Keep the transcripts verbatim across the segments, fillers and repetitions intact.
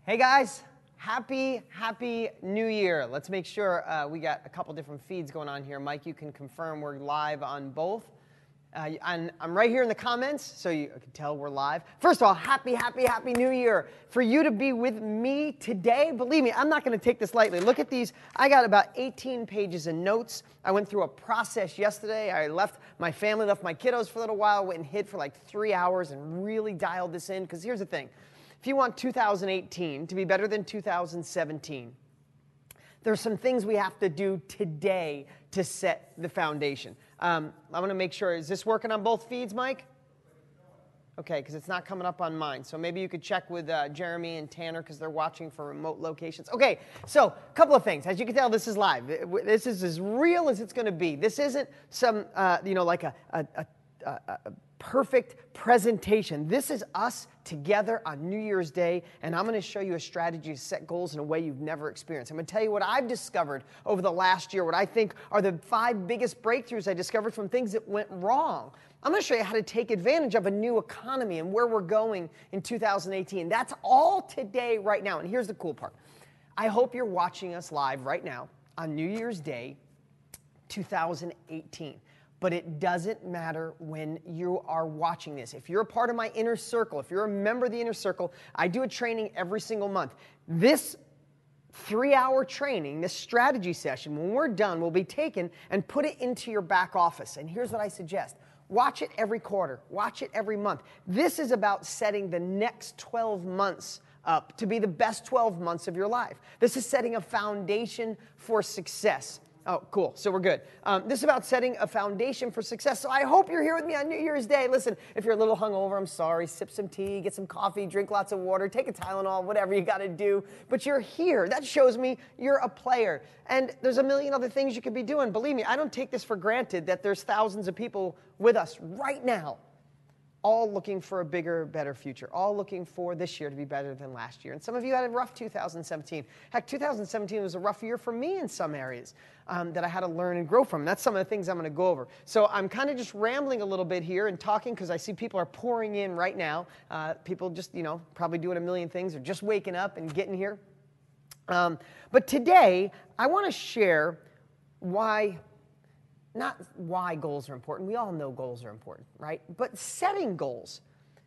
Hey guys, happy, happy new year. Let's make sure uh, we got a couple different feeds going on here. Mike, you can confirm we're live on both. Uh, and I'm right here in the comments, so you can tell we're live. First of all, happy, happy, happy new year. For you to be with me today, believe me, I'm not going to take this lightly. Look at these. I got about eighteen pages of notes. I went through a process yesterday. I left my family, left my kiddos for a little while, went and hid for like three hours and really dialed this in. Because here's the thing. If you want two thousand eighteen to be better than two thousand seventeen, there's some things we have to do today to set the foundation. Um, I want to make sure, is this working on both feeds, Mike? Okay, because it's not coming up on mine. So maybe you could check with uh, Jeremy and Tanner because they're watching for remote locations. Okay, so a couple of things. As you can tell, this is live. This is as real as it's going to be. This isn't some, uh, you know, like a, a, a, a, a perfect presentation. This is us together on New Year's Day, and I'm going to show you a strategy to set goals in a way you've never experienced. I'm going to tell you what I've discovered over the last year, what I think are the five biggest breakthroughs I discovered from things that went wrong. I'm going to show you how to take advantage of a new economy and where we're going in two thousand eighteen. That's all today, right now. And here's the cool part. I hope you're watching us live right now on New Year's Day, two thousand eighteen. But it doesn't matter when you are watching this. If you're a part of my inner circle, if you're a member of the inner circle, I do a training every single month. This three-hour training, this strategy session, when we're done, will be taken and put it into your back office. And here's what I suggest. Watch it every quarter. Watch it every month. This is about setting the next twelve months up to be the best twelve months of your life. This is setting a foundation for success. Oh, cool. So we're good. Um, this is about setting a foundation for success. So I hope you're here with me on New Year's Day. Listen, if you're a little hungover, I'm sorry. Sip some tea, get some coffee, drink lots of water, take a Tylenol, whatever you got to do. But you're here. That shows me you're a player. And there's a million other things you could be doing. Believe me, I don't take this for granted that there's thousands of people with us right now, all looking for a bigger, better future, all looking for this year to be better than last year. And some of you had a rough two thousand seventeen. Heck, two thousand seventeen was a rough year for me in some areas um, that I had to learn and grow from. That's some of the things I'm going to go over. So I'm kind of just rambling a little bit here and talking because I see people are pouring in right now. Uh, people just, you know, probably doing a million things or just waking up and getting here. Um, but today, I want to share why... Not why goals are important. We all know goals are important, right? But setting goals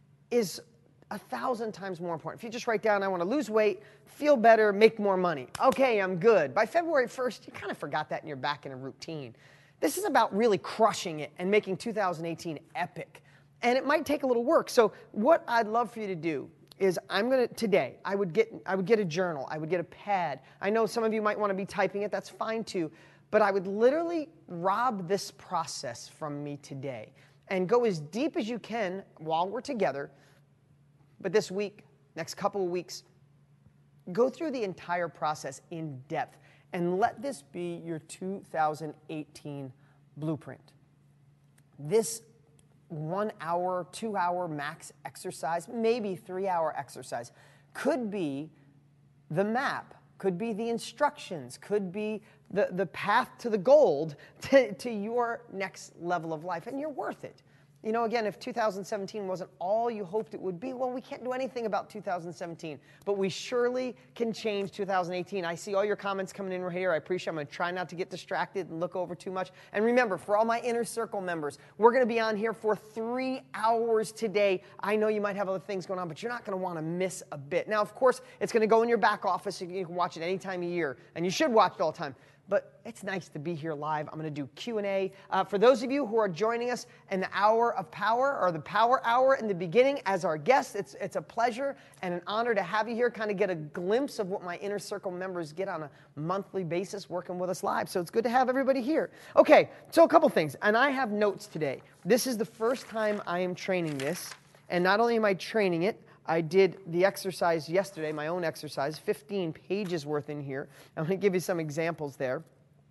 is a thousand times more important. If you just write down, I want to lose weight, feel better, make more money. Okay, I'm good. By February first, you kind of forgot that and you're back in a routine. This is about really crushing it and making two thousand eighteen epic. And it might take a little work. So what I'd love for you to do is I'm going to, today, I would get I would get a journal. I would get a pad. I know some of you might want to be typing it. That's fine too. But I would literally rob this process from me today and go as deep as you can while we're together. But this week, next couple of weeks, go through the entire process in depth and let this be your two thousand eighteen blueprint. This one hour, two hour max exercise, maybe three hour exercise could be the map, could be the instructions, could be the, the path to the gold to, to your next level of life, and you're worth it. You know, again, if two thousand seventeen wasn't all you hoped it would be, well, we can't do anything about two thousand seventeen, but we surely can change two thousand eighteen. I see all your comments coming in right here. I appreciate it. I'm going to try not to get distracted and look over too much. And remember, for all my Inner Circle members, we're going to be on here for three hours today. I know you might have other things going on, but you're not going to want to miss a bit. Now, of course, it's going to go in your back office. So you can watch it any time of year, and you should watch it all the time. But it's nice to be here live. I'm going to do Q and A. Uh, for those of you who are joining us in the Hour of Power, or the Power Hour in the beginning as our guest, it's, it's a pleasure and an honor to have you here, kind of get a glimpse of what my Inner Circle members get on a monthly basis working with us live. So it's good to have everybody here. Okay, so a couple things. And I have notes today. This is the first time I am training this. And not only am I training it, I did the exercise yesterday, my own exercise, fifteen pages worth in here. I'm going to give you some examples there.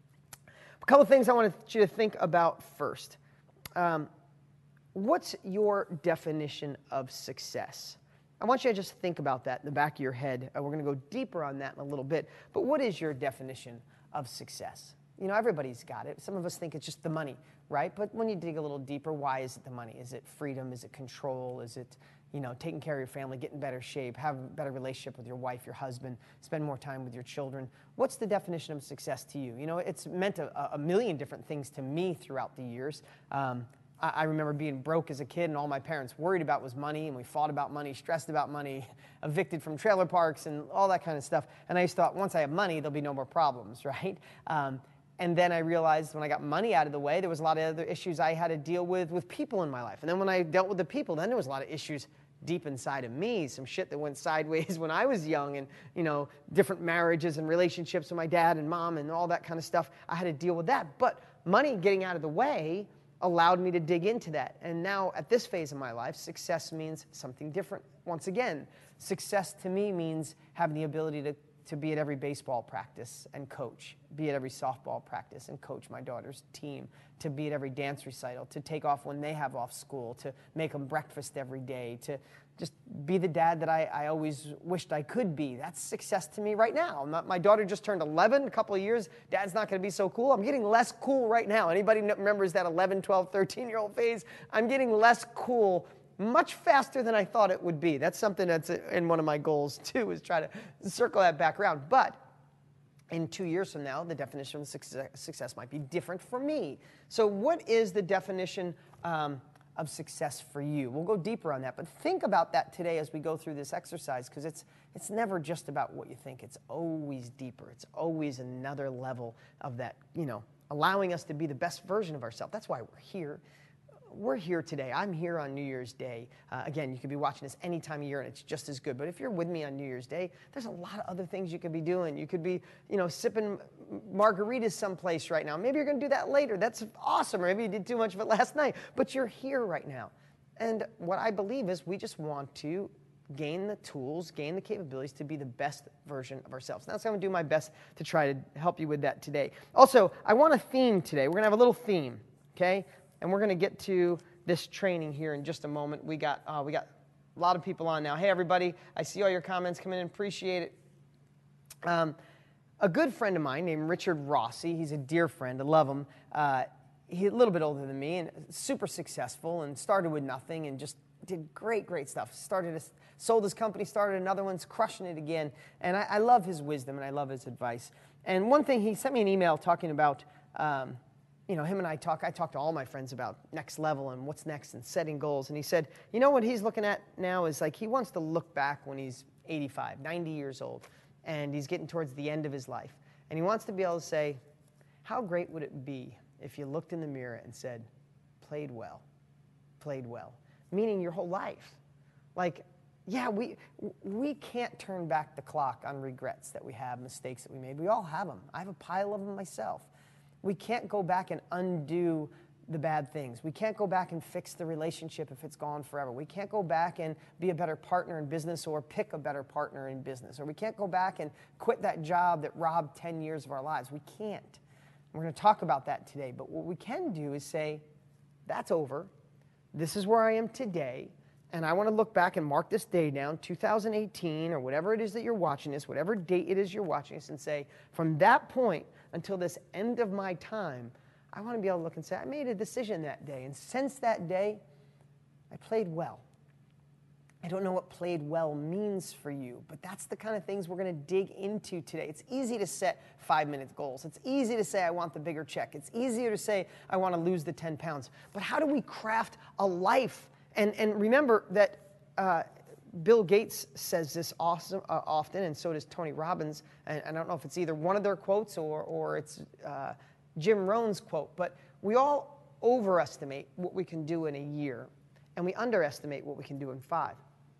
A couple of things I want you to think about first. Um, what's your definition of success? I want you to just think about that in the back of your head. Uh, we're going to go deeper on that in a little bit. But what is your definition of success? You know, everybody's got it. Some of us think it's just the money, right? But when you dig a little deeper, why is it the money? Is it freedom? Is it control? Is it you know, taking care of your family, get in better shape, have a better relationship with your wife, your husband, spend more time with your children. What's the definition of success to you? You know, it's meant a, a million different things to me throughout the years. Um, I, I remember being broke as a kid, and all my parents worried about was money, and we fought about money, stressed about money, evicted from trailer parks, and all that kind of stuff. And I just thought, once I have money, there'll be no more problems, right? Um, And then I realized when I got money out of the way, there was a lot of other issues I had to deal with with people in my life. And then when I dealt with the people, then there was a lot of issues deep inside of me, some shit that went sideways when I was young, and, you know, different marriages and relationships with my dad and mom and all that kind of stuff. I had to deal with that. But money getting out of the way allowed me to dig into that. And now at this phase of my life, success means something different. Once again, success to me means having the ability to to be at every baseball practice and coach, be at every softball practice and coach my daughter's team, to be at every dance recital, to take off when they have off school, to make them breakfast every day, to just be the dad that I, I always wished I could be. That's success to me right now. Not, my daughter just turned eleven, a couple of years. Dad's not going to be so cool. I'm getting less cool right now. Anybody remembers that eleven, twelve, thirteen-year-old phase? I'm getting less cool much faster than I thought it would be. That's something that's in one of my goals too, is try to circle that back around. But in two years from now, the definition of success, success might be different for me. So what is the definition um, of success for you? We'll go deeper on that, but think about that today as we go through this exercise, because it's it's never just about what you think. It's always deeper. It's always another level of that, you know, allowing us to be the best version of ourselves. That's why we're here. We're here today. I'm here on New Year's Day. Uh, again, you could be watching this any time of year, and it's just as good. But if you're with me on New Year's Day, there's a lot of other things you could be doing. You could be, you know, sipping margaritas someplace right now. Maybe you're going to do that later. That's awesome. Or maybe you did too much of it last night. But you're here right now. And what I believe is we just want to gain the tools, gain the capabilities to be the best version of ourselves. And that's how I'm going to do my best to try to help you with that today. Also, I want a theme today. We're going to have a little theme, okay? And we're going to get to this training here in just a moment. We got uh, we got a lot of people on now. Hey, everybody. I see all your comments coming in. Appreciate it. Um, a good friend of mine named Richard Rossi. He's a dear friend. I love him. Uh, he's a little bit older than me and super successful, and started with nothing and just did great, great stuff. Started, a, sold his company, started another one, crushing it again. And I, I love his wisdom and I love his advice. And one thing, he sent me an email talking about... Um, You know, him and I talk, I talk to all my friends about next level and what's next and setting goals. And he said, you know what he's looking at now is like he wants to look back when he's eighty-five, ninety years old, and he's getting towards the end of his life. And he wants to be able to say, how great would it be if you looked in the mirror and said, played well, played well, meaning your whole life. Like, yeah, we, we can't turn back the clock on regrets that we have, mistakes that we made. We all have them. I have a pile of them myself. We can't go back and undo the bad things. We can't go back and fix the relationship if it's gone forever. We can't go back and be a better partner in business or pick a better partner in business. Or we can't go back and quit that job that robbed ten years of our lives. We can't. We're going to talk about that today. But what we can do is say, that's over. This is where I am today. And I want to look back and mark this day down, two thousand eighteen, or whatever it is that you're watching this, whatever date it is you're watching this, and say, from that point until this end of my time, I want to be able to look and say, I made a decision that day. And since that day, I played well. I don't know what played well means for you, but that's the kind of things we're going to dig into today. It's easy to set five-minute goals. It's easy to say, I want the bigger check. It's easier to say, I want to lose the ten pounds. But how do we craft a life? And, and remember that uh, Bill Gates says this awesome, uh, often, and so does Tony Robbins. And, and I don't know if it's either one of their quotes or, or it's uh, Jim Rohn's quote, but we all overestimate what we can do in a year, and we underestimate what we can do in five.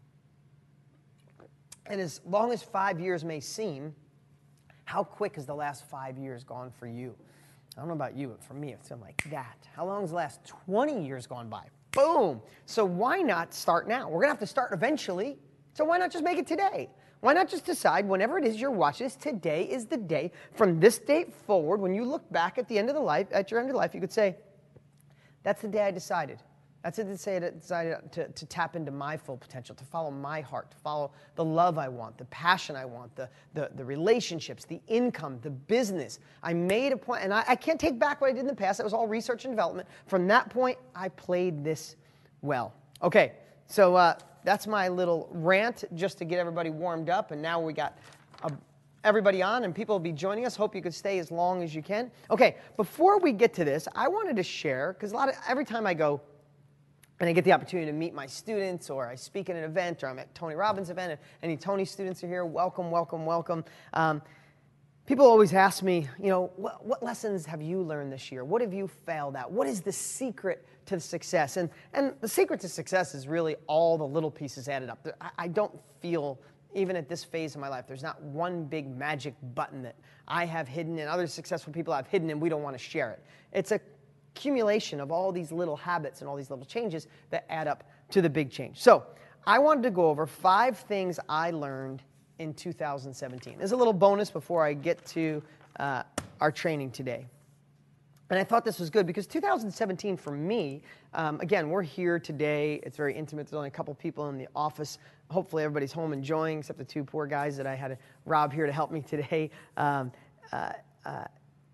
And as long as five years may seem, how quick has the last five years gone for you? I don't know about you, but for me, it's something like that. How long has the last twenty years gone by? Boom. So why not start now? We're going to have to start eventually. So why not just make it today? Why not just decide whenever it is you're watching this, today is the day. From this date forward, when you look back at the end of the life, at your end of life, you could say, that's the day I decided. That's the day I decided to, to tap into my full potential, to follow my heart, to follow the love I want, the passion I want, the, the, the relationships, the income, the business. I made a point, and I, I can't take back what I did in the past. That was all research and development. From that point, I played this well. Okay, so uh, that's my little rant just to get everybody warmed up. And now we got a, everybody on, and people will be joining us. Hope you could stay as long as you can. Okay, before we get to this, I wanted to share, because a lot of every time I go and I get the opportunity to meet my students, or I speak at an event, or I'm at Tony Robbins' event, and any Tony students are here, welcome, welcome, welcome. Um, people always ask me, you know, what, what lessons have you learned this year? What have you failed at? What is the secret to success? And, and the secret to success is really all the little pieces added up. I, I don't feel, even at this phase of my life, there's not one big magic button that I have hidden and other successful people have hidden and we don't want to share it. It's a accumulation of all these little habits and all these little changes that add up to the big change. So I wanted to go over five things I learned in two thousand seventeen. There's a little bonus before I get to uh, our training today. And I thought this was good because two thousand seventeen for me, um, again, we're here today. It's very intimate. There's only a couple people in the office. Hopefully everybody's home enjoying, except the two poor guys that I had to rob here to help me today. Um, uh, uh,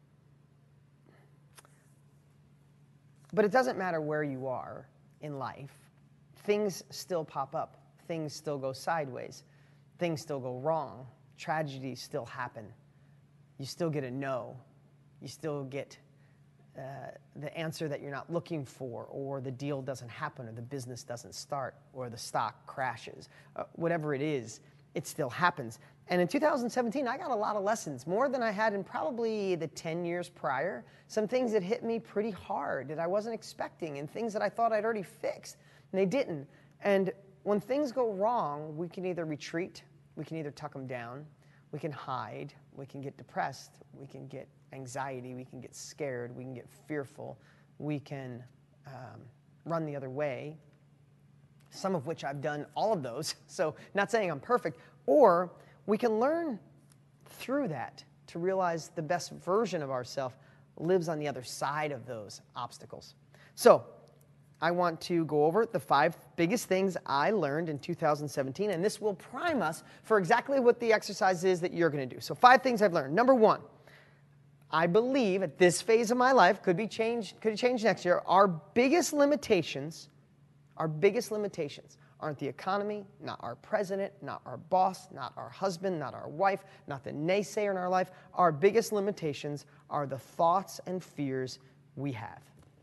But it doesn't matter where you are in life. Things still pop up. Things still go sideways. Things still go wrong. Tragedies still happen. You still get a no. You still get uh, the answer that you're not looking for, or the deal doesn't happen, or the business doesn't start, or the stock crashes. Uh, whatever it is, it still happens. And in two thousand seventeen, I got a lot of lessons, more than I had in probably the ten years prior. Some things that hit me pretty hard that I wasn't expecting, and things that I thought I'd already fixed, and they didn't. And when things go wrong, we can either retreat, we can either tuck them down, we can hide, we can get depressed, we can get anxiety, we can get scared, we can get fearful, we can um, run the other way, some of which I've done all of those, so not saying I'm perfect, or we can learn through that to realize the best version of ourselves lives on the other side of those obstacles. So I want to go over the five biggest things I learned in two thousand seventeen, and this will prime us for exactly what the exercise is that you're going to do. So five things I've learned. Number one, I believe at this phase of my life, could be changed, could change next year, our biggest limitations, our biggest limitations aren't the economy, not our president, not our boss, not our husband, not our wife, not the naysayer in our life. Our biggest limitations are the thoughts and fears we have.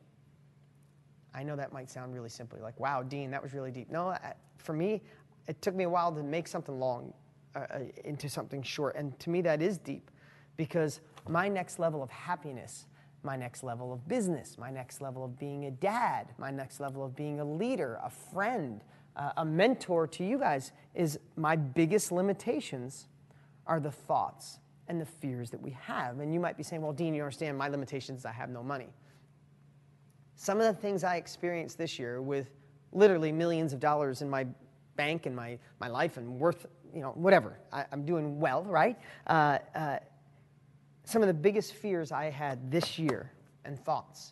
I know that might sound really simple, like, wow, Dean, that was really deep. No, for me, it took me a while to make something long uh, into something short, and to me that is deep, because my next level of happiness, my next level of business, my next level of being a dad, my next level of being a leader, a friend, uh, a mentor to you guys, is my biggest limitations are the thoughts and the fears that we have. And you might be saying, well, Dean, you understand my limitations, I have no money. Some of the things I experienced this year with literally millions of dollars in my bank and my, my life and worth, you know, whatever. I, I'm doing well, right? Uh, uh, some of the biggest fears I had this year and thoughts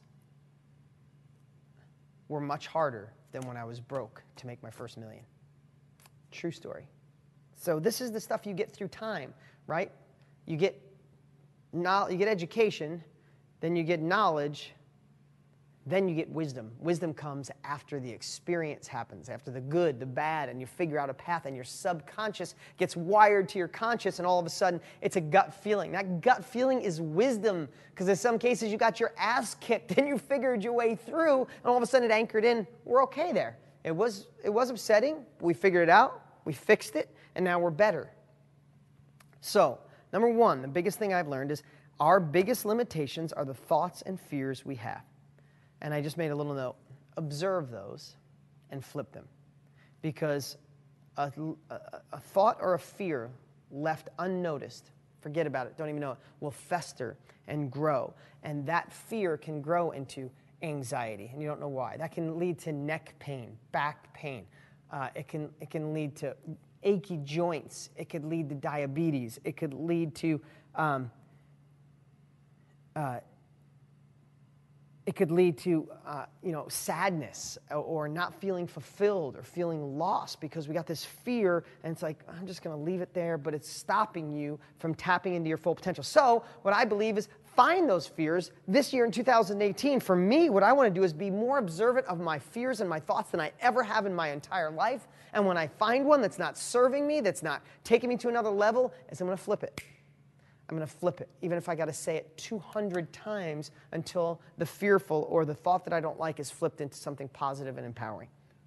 were much harder than when I was broke to make my first million. True story. So this is the stuff you get through time, right? You get, no, you get education, then you get knowledge, then you get wisdom. Wisdom comes after the experience happens, after the good, the bad, and you figure out a path, and your subconscious gets wired to your conscious, and all of a sudden, it's a gut feeling. That gut feeling is wisdom, because in some cases, you got your ass kicked, and you figured your way through, and all of a sudden, it anchored in. We're okay there. It was, it was upsetting, but we figured it out, we fixed it, and now we're better. So, number one, the biggest thing I've learned is our biggest limitations are the thoughts and fears we have. And I just made a little note. Observe those and flip them. Because a, a, a thought or a fear left unnoticed, forget about it, don't even know it, will fester and grow. And that fear can grow into anxiety, and you don't know why. That can lead to neck pain, back pain. Uh, it can, it can lead to achy joints. It could lead to diabetes. It could lead to... Um, uh, It could lead to, uh, you know, sadness or, or not feeling fulfilled or feeling lost because we got this fear and it's like, I'm just going to leave it there, but it's stopping you from tapping into your full potential. So what I believe is find those fears this year in two thousand eighteen. For me, what I want to do is be more observant of my fears and my thoughts than I ever have in my entire life. And when I find one that's not serving me, that's not taking me to another level, is I'm going to flip it. I'm going to flip it, even if I got to say it two hundred times until the fearful or the thought that I don't like is flipped into something positive and empowering.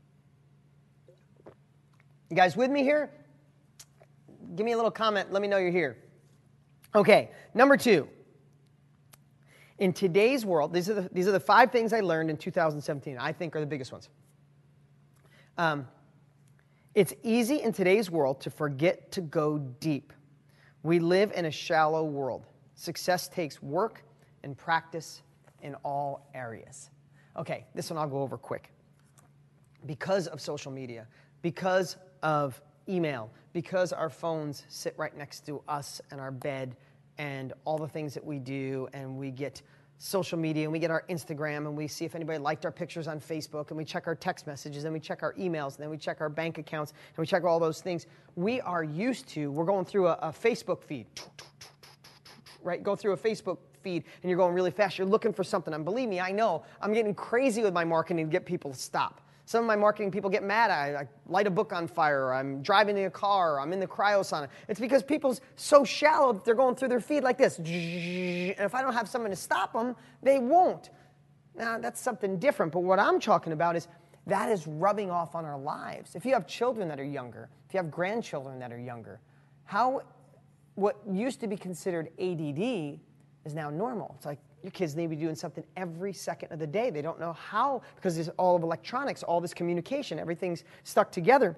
You guys with me here? Give me a little comment. Let me know you're here. Okay, number two. In today's world, these are the, these are the five things I learned in two thousand seventeen I think are the biggest ones. Um, it's easy in today's world to forget to go deep. We live in a shallow world. Success takes work and practice in all areas. Okay, this one I'll go over quick. Because of social media, because of email, because our phones sit right next to us and our bed and all the things that we do, and we get social media and we get our Instagram and we see if anybody liked our pictures on Facebook, and we check our text messages and we check our emails and then we check our bank accounts and we check all those things. We are used to, we're going through a, a Facebook feed, right? Go through a Facebook feed and you're going really fast. You're looking for something. And believe me, I know I'm getting crazy with my marketing to get people to stop. Some of my marketing people get mad. I, I light a book on fire, or I'm driving in a car, or I'm in the cryosauna. It's because people's so shallow that they're going through their feed like this. And if I don't have someone to stop them, they won't. Now, that's something different. But what I'm talking about is that is rubbing off on our lives. If you have children that are younger, if you have grandchildren that are younger, how what used to be considered A D D is now normal. It's like, your kids need to be doing something every second of the day. They don't know how, because there's all of electronics, all this communication, everything's stuck together.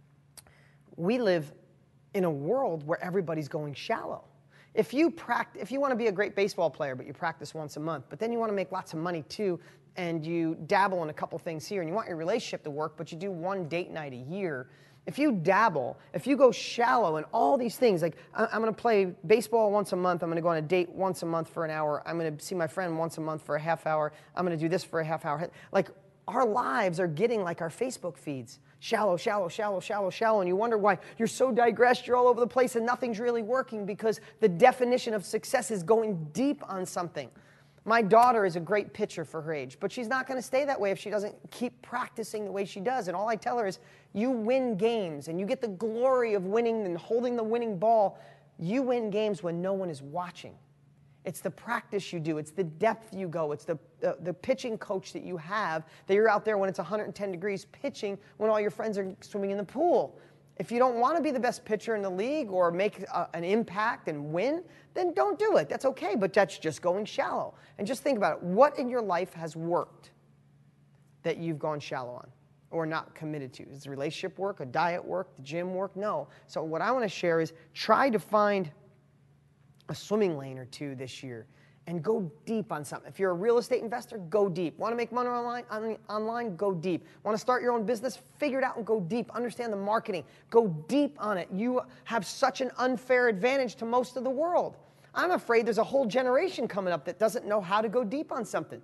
We live in a world where everybody's going shallow. If you practice, if you want to be a great baseball player, but you practice once a month, but then you want to make lots of money too, and you dabble in a couple things here, and you want your relationship to work, but you do one date night a year, if you dabble, if you go shallow in all these things, like I'm going to play baseball once a month, I'm going to go on a date once a month for an hour, I'm going to see my friend once a month for a half hour, I'm going to do this for a half hour. Like, our lives are getting like our Facebook feeds. Shallow, shallow, shallow, shallow, shallow. And you wonder why you're so digressed, you're all over the place, and nothing's really working, because the definition of success is going deep on something. My daughter is a great pitcher for her age, but she's not going to stay that way if she doesn't keep practicing the way she does. And all I tell her is, you win games, and you get the glory of winning and holding the winning ball. You win games when no one is watching. It's the practice you do. It's the depth you go. It's the, the, the pitching coach that you have, that you're out there when it's one hundred ten degrees pitching when all your friends are swimming in the pool. If you don't want to be the best pitcher in the league or make a, an impact and win, then don't do it. That's okay, but that's just going shallow. And just think about it. What in your life has worked that you've gone shallow on or not committed to? Is the relationship work, a diet work, the gym work? No. So what I want to share is try to find a swimming lane or two this year and go deep on something. If you're a real estate investor, go deep. Want to make money online? On, online? Go deep. Want to start your own business? Figure it out and go deep. Understand the marketing. Go deep on it. You have such an unfair advantage to most of the world. I'm afraid there's a whole generation coming up that doesn't know how to go deep on something.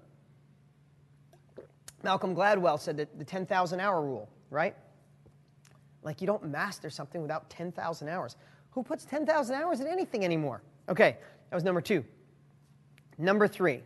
Malcolm Gladwell said that the ten thousand hour rule, right? Like, you don't master something without ten thousand hours. Who puts ten thousand hours in anything anymore? Okay, that was number two. Number three.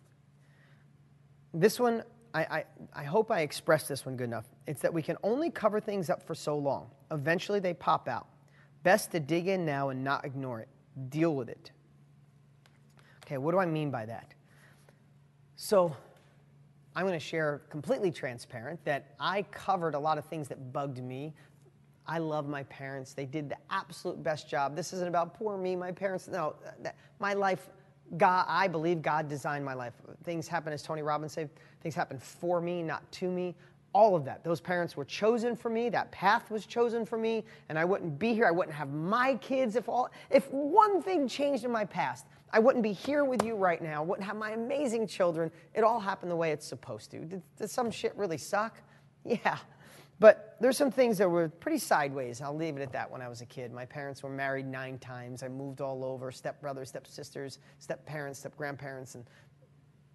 This one, I, I, I hope I expressed this one good enough. It's that we can only cover things up for so long. Eventually they pop out. Best to dig in now and not ignore it. Deal with it. Okay, what do I mean by that? So I'm going to share completely transparent that I covered a lot of things that bugged me. I love my parents. They did the absolute best job. This isn't about poor me, my parents. No, that, my life, God, I believe God designed my life. Things happen, as Tony Robbins said, things happen for me, not to me. All of that. Those parents were chosen for me. That path was chosen for me. And I wouldn't be here. I wouldn't have my kids if all, if one thing changed in my past. I wouldn't be here with you right now. Wouldn't have my amazing children. It all happened the way it's supposed to. Did, did some shit really suck? Yeah. But there's some things that were pretty sideways. I'll leave it at that when I was a kid. My parents were married nine times. I moved all over, stepbrothers, stepsisters, step-parents, step-grandparents. And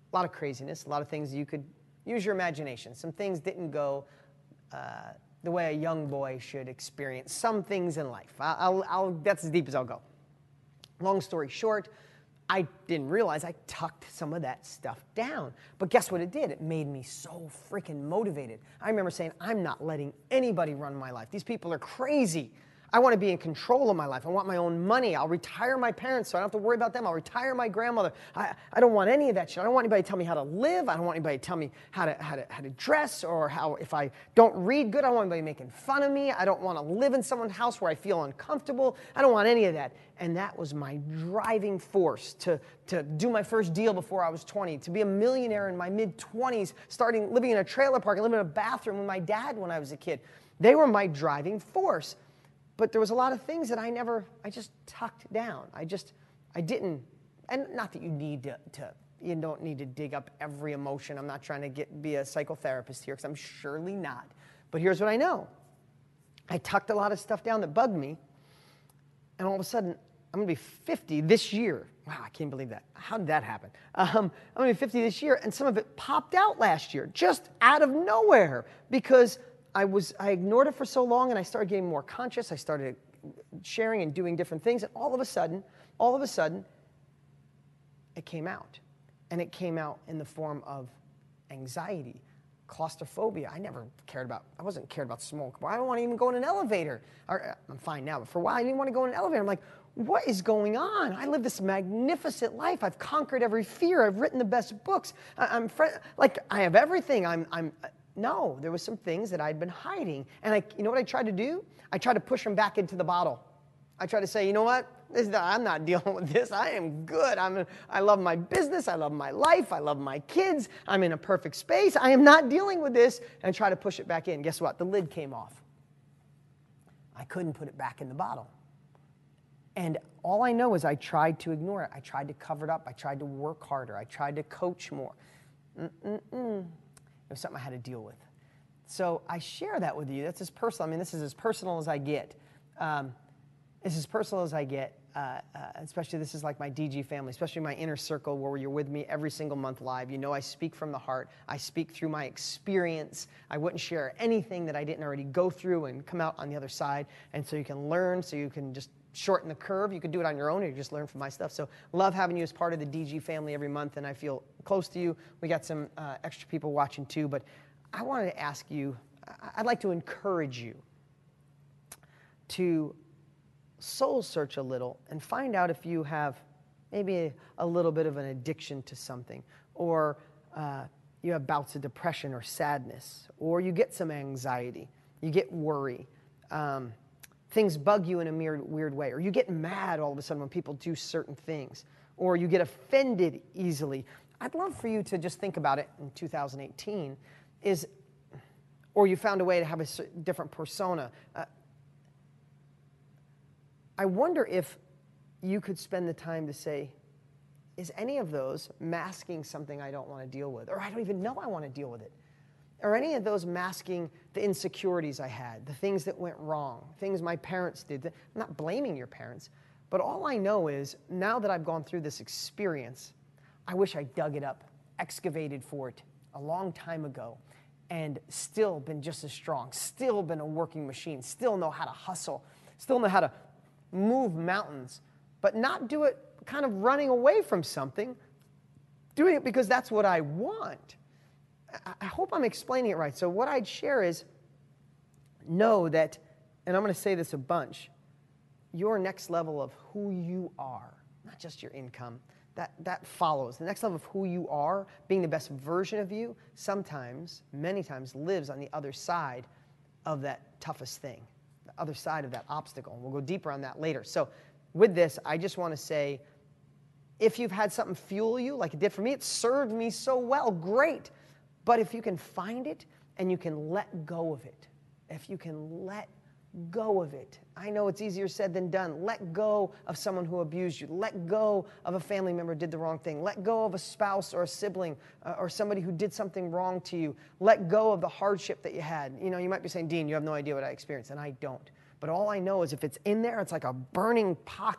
a lot of craziness, a lot of things you could use your imagination. Some things didn't go uh, the way a young boy should experience some things in life. I'll, I'll, I'll, that's as deep as I'll go. Long story short, I didn't realize I tucked some of that stuff down. But guess what it did? It made me so freaking motivated. I remember saying, I'm not letting anybody run my life. These people are crazy. I want to be in control of my life. I want my own money. I'll retire my parents so I don't have to worry about them. I'll retire my grandmother. I, I don't want any of that shit. I don't want anybody to tell me how to live. I don't want anybody to tell me how to, how to, how to dress, or how, if I don't read good, I don't want anybody making fun of me. I don't want to live in someone's house where I feel uncomfortable. I don't want any of that. And that was my driving force to, to do my first deal before I was twenty, to be a millionaire in my mid-twenties, starting living in a trailer park and living in a bathroom with my dad when I was a kid. They were my driving force. But there was a lot of things that I never, I just tucked down. I just, I didn't, and not that you need to, to you don't need to dig up every emotion. I'm not trying to get be a psychotherapist here, because I'm surely not. But here's what I know. I tucked a lot of stuff down that bugged me, and all of a sudden, I'm going to be fifty this year. Wow, I can't believe that. How did that happen? Um, I'm going to be fifty this year, and some of it popped out last year, just out of nowhere, because I was I ignored it for so long, and I started getting more conscious. I started sharing and doing different things, and all of a sudden, all of a sudden, it came out. And it came out in the form of anxiety, claustrophobia. I never cared about, I wasn't cared about smoke. Well, I don't want to even go in an elevator. Or, I'm fine now, but for a while I didn't want to go in an elevator. I'm like, what is going on? I live this magnificent life. I've conquered every fear. I've written the best books. I, I'm fr- like, I have everything. I'm, I'm, no, there was some things that I'd been hiding. And I, you know what I tried to do? I tried to push them back into the bottle. I tried to say, you know what? This is not, I'm not dealing with this. I am good. I'm a, I love my business. I love my life. I love my kids. I'm in a perfect space. I am not dealing with this. And try to push it back in. Guess what? The lid came off. I couldn't put it back in the bottle. And all I know is I tried to ignore it. I tried to cover it up. I tried to work harder. I tried to coach more. Mm-mm-mm. It was something I had to deal with. So I share that with you. That's as personal. I mean, this is as personal as I get. Um, it's as personal as I get. Uh, uh, especially this is like my D G family, especially my inner circle where you're with me every single month live. You know I speak from the heart. I speak through my experience. I wouldn't share anything that I didn't already go through and come out on the other side. And so you can learn, so you can just shorten the curve. You can do it on your own, or you just learn from my stuff. So love having you as part of the D G family every month, and I feel close to you. We got some uh, extra people watching too, but I wanted to ask you, I'd like to encourage you to soul search a little and find out if you have maybe a, a little bit of an addiction to something, or uh, you have bouts of depression or sadness, or you get some anxiety, you get worry. Um, things bug you in a weird, weird way, or you get mad all of a sudden when people do certain things, or you get offended easily. I'd love for you to just think about it in two thousand eighteen, is, or you found a way to have a different persona. Uh, I wonder if you could spend the time to say, is any of those masking something I don't want to deal with? Or I don't even know I want to deal with it. Are any of those masking the insecurities I had, the things that went wrong, things my parents did? I'm not blaming your parents, but all I know is now that I've gone through this experience, I wish I dug it up, excavated for it a long time ago, and still been just as strong, still been a working machine, still know how to hustle, still know how to move mountains, but not do it kind of running away from something, doing it because that's what I want. I hope I'm explaining it right. So what I'd share is, know that, and I'm going to say this a bunch, your next level of who you are, not just your income, that, that follows. The next level of who you are, being the best version of you, sometimes, many times, lives on the other side of that toughest thing, the other side of that obstacle. And we'll go deeper on that later. So with this, I just want to say, if you've had something fuel you, like it did for me, it served me so well, great. But if you can find it and you can let go of it, if you can let go of it, I know it's easier said than done. Let go of someone who abused you. Let go of a family member who did the wrong thing. Let go of a spouse or a sibling uh, or somebody who did something wrong to you. Let go of the hardship that you had. You know, you might be saying, Dean, you have no idea what I experienced, and I don't. But all I know is if it's in there, it's like a burning pocket,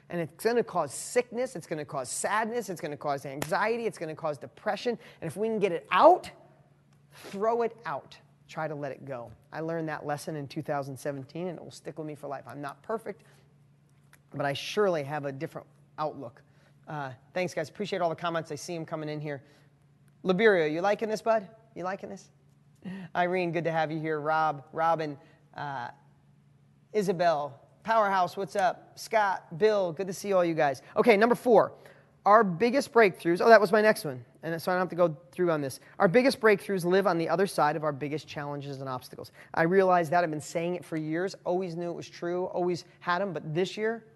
And it's going to cause sickness, it's going to cause sadness, it's going to cause anxiety, it's going to cause depression. And if we can get it out, throw it out. Try to let it go. I learned that lesson in two thousand seventeen, and it will stick with me for life. I'm not perfect, but I surely have a different outlook. Uh, thanks, guys. Appreciate all the comments. I see them coming in here. Liberia, you liking this, bud? You liking this? Irene, good to have you here. Rob, Robin, uh, Isabel, Powerhouse, what's up? Scott, Bill, good to see all you guys. Okay, number four. Our biggest breakthroughs, oh, that was my next one, and so I don't have to go through on this. Our biggest breakthroughs live on the other side of our biggest challenges and obstacles. I realized that. I've been saying it for years, always knew it was true, always had them, but this year,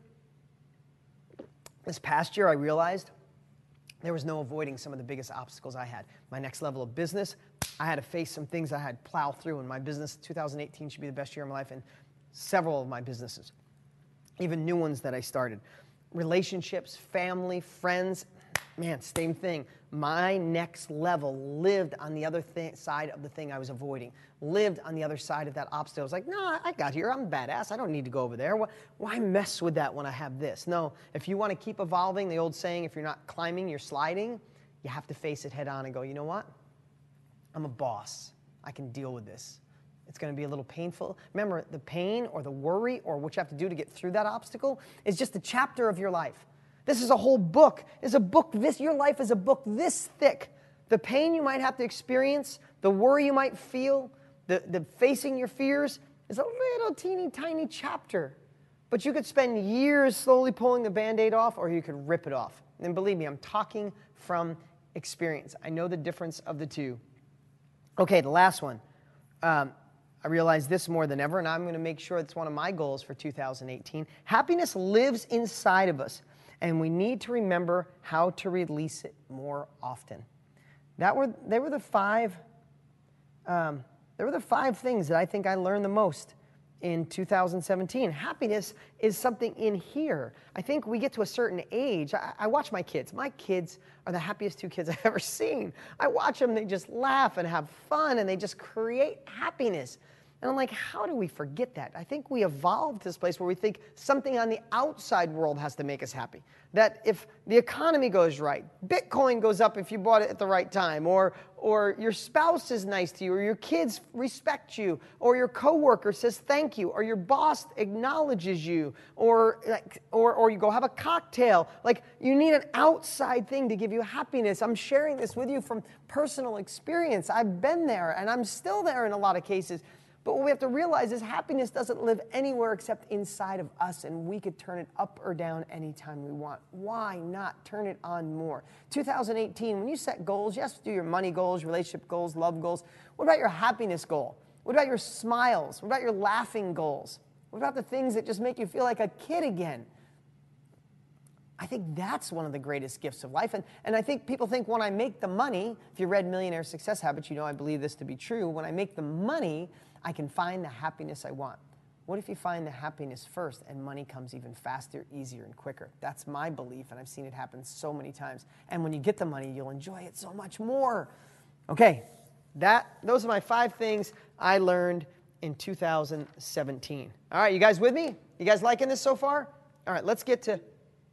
this past year, I realized there was no avoiding some of the biggest obstacles I had. My next level of business, I had to face some things I had to plow through, and my business, two thousand eighteen should be the best year of my life, and several of my businesses, even new ones that I started. Relationships, family, friends, man, same thing. My next level lived on the other th- side of the thing I was avoiding, lived on the other side of that obstacle. I was like, no, I got here. I'm badass. I don't need to go over there. Why mess with that when I have this? No, if you want to keep evolving, the old saying, if you're not climbing, you're sliding, you have to face it head on and go, you know what? I'm a boss. I can deal with this. It's going to be a little painful. Remember, the pain or the worry or what you have to do to get through that obstacle is just a chapter of your life. This is a whole book. It's a book. This, your life is a book this thick. The pain you might have to experience, the worry you might feel, the, the facing your fears is a little teeny tiny chapter. But you could spend years slowly pulling the Band-Aid off, or you could rip it off. And believe me, I'm talking from experience. I know the difference of the two. Okay, the last one. Um, I realize this more than ever, and I'm going to make sure it's one of my goals for two thousand eighteen. Happiness lives inside of us, and we need to remember how to release it more often. That were they were the five. Um, they were the five things that I think I learned the most in two thousand seventeen. Happiness is something in here. I think we get to a certain age. I, I watch my kids. My kids are the happiest two kids I've ever seen. I watch them. They just laugh and have fun, and they just create happiness. And I'm like, how do we forget that? I think we evolved to this place where we think something on the outside world has to make us happy. That if the economy goes right, Bitcoin goes up if you bought it at the right time, or, or your spouse is nice to you, or your kids respect you, or your coworker says thank you, or your boss acknowledges you, or, or, or you go have a cocktail. Like, you need an outside thing to give you happiness. I'm sharing this with you from personal experience. I've been there, and I'm still there in a lot of cases. But what we have to realize is happiness doesn't live anywhere except inside of us, and we could turn it up or down anytime we want. Why not turn it on more? two thousand eighteen, when you set goals, you have to do your money goals, relationship goals, love goals. What about your happiness goal? What about your smiles? What about your laughing goals? What about the things that just make you feel like a kid again? I think that's one of the greatest gifts of life. And, and I think people think when I make the money, if you read Millionaire Success Habits, you know I believe this to be true. When I make the money, I can find the happiness I want. What if you find the happiness first and money comes even faster, easier, and quicker? That's my belief, and I've seen it happen so many times. And when you get the money, you'll enjoy it so much more. Okay, that those are my five things I learned in two thousand seventeen. All right, you guys with me? You guys liking this so far? All right, let's get to...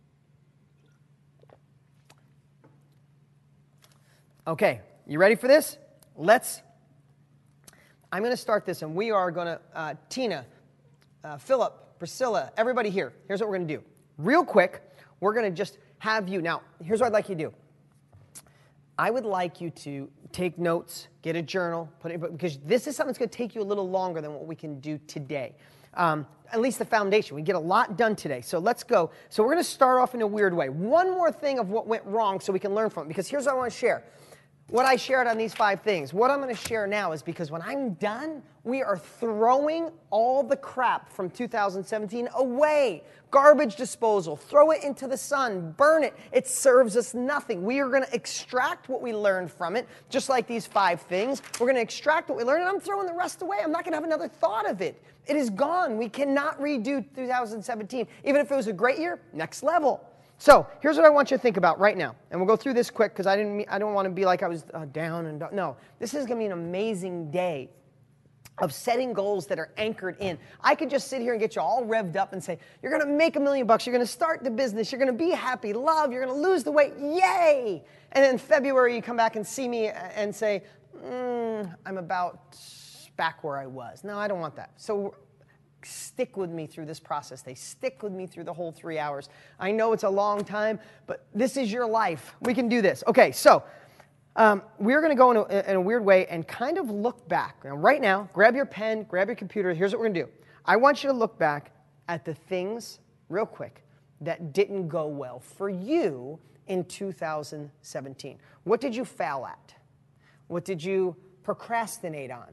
Okay, you ready for this? Let's... I'm going to start this, and we are going to, uh, Tina, uh, Philip, Priscilla, everybody here. Here's what we're going to do. Real quick, we're going to just have you. Now, here's what I'd like you to do. I would like you to take notes, get a journal, put it, because this is something that's going to take you a little longer than what we can do today. Um, at least the foundation. We get a lot done today. So let's go. So we're going to start off in a weird way. One more thing of what went wrong so we can learn from it, because here's what I want to share. What I shared on these five things, what I'm going to share now is because when I'm done, we are throwing all the crap from two thousand seventeen away. Garbage disposal, throw it into the sun, burn it. It serves us nothing. We are going to extract what we learned from it, just like these five things. We're going to extract what we learned, and I'm throwing the rest away. I'm not going to have another thought of it. It is gone. We cannot redo two thousand seventeen. Even if it was a great year, next level. So here's what I want you to think about right now, and we'll go through this quick because I didn't. I don't want to be like I was uh, down and down. No, this is going to be an amazing day. of setting goals that are anchored in. I could just sit here and get you all revved up and say, you're gonna make a million bucks, you're gonna start the business, you're gonna be happy, love, you're gonna lose the weight, yay! And then in February you come back and see me and say, mm, I'm about back where I was. No, I don't want that. So stick with me through this process. They stick with me through the whole three hours. I know it's a long time, but this is your life. We can do this. Okay, so Um, we're going to go in a, in a weird way and kind of look back. Now, right now, grab your pen, grab your computer. Here's what we're going to do. I want you to look back at the things, real quick, that didn't go well for you in two thousand seventeen. What did you fail at? What did you procrastinate on?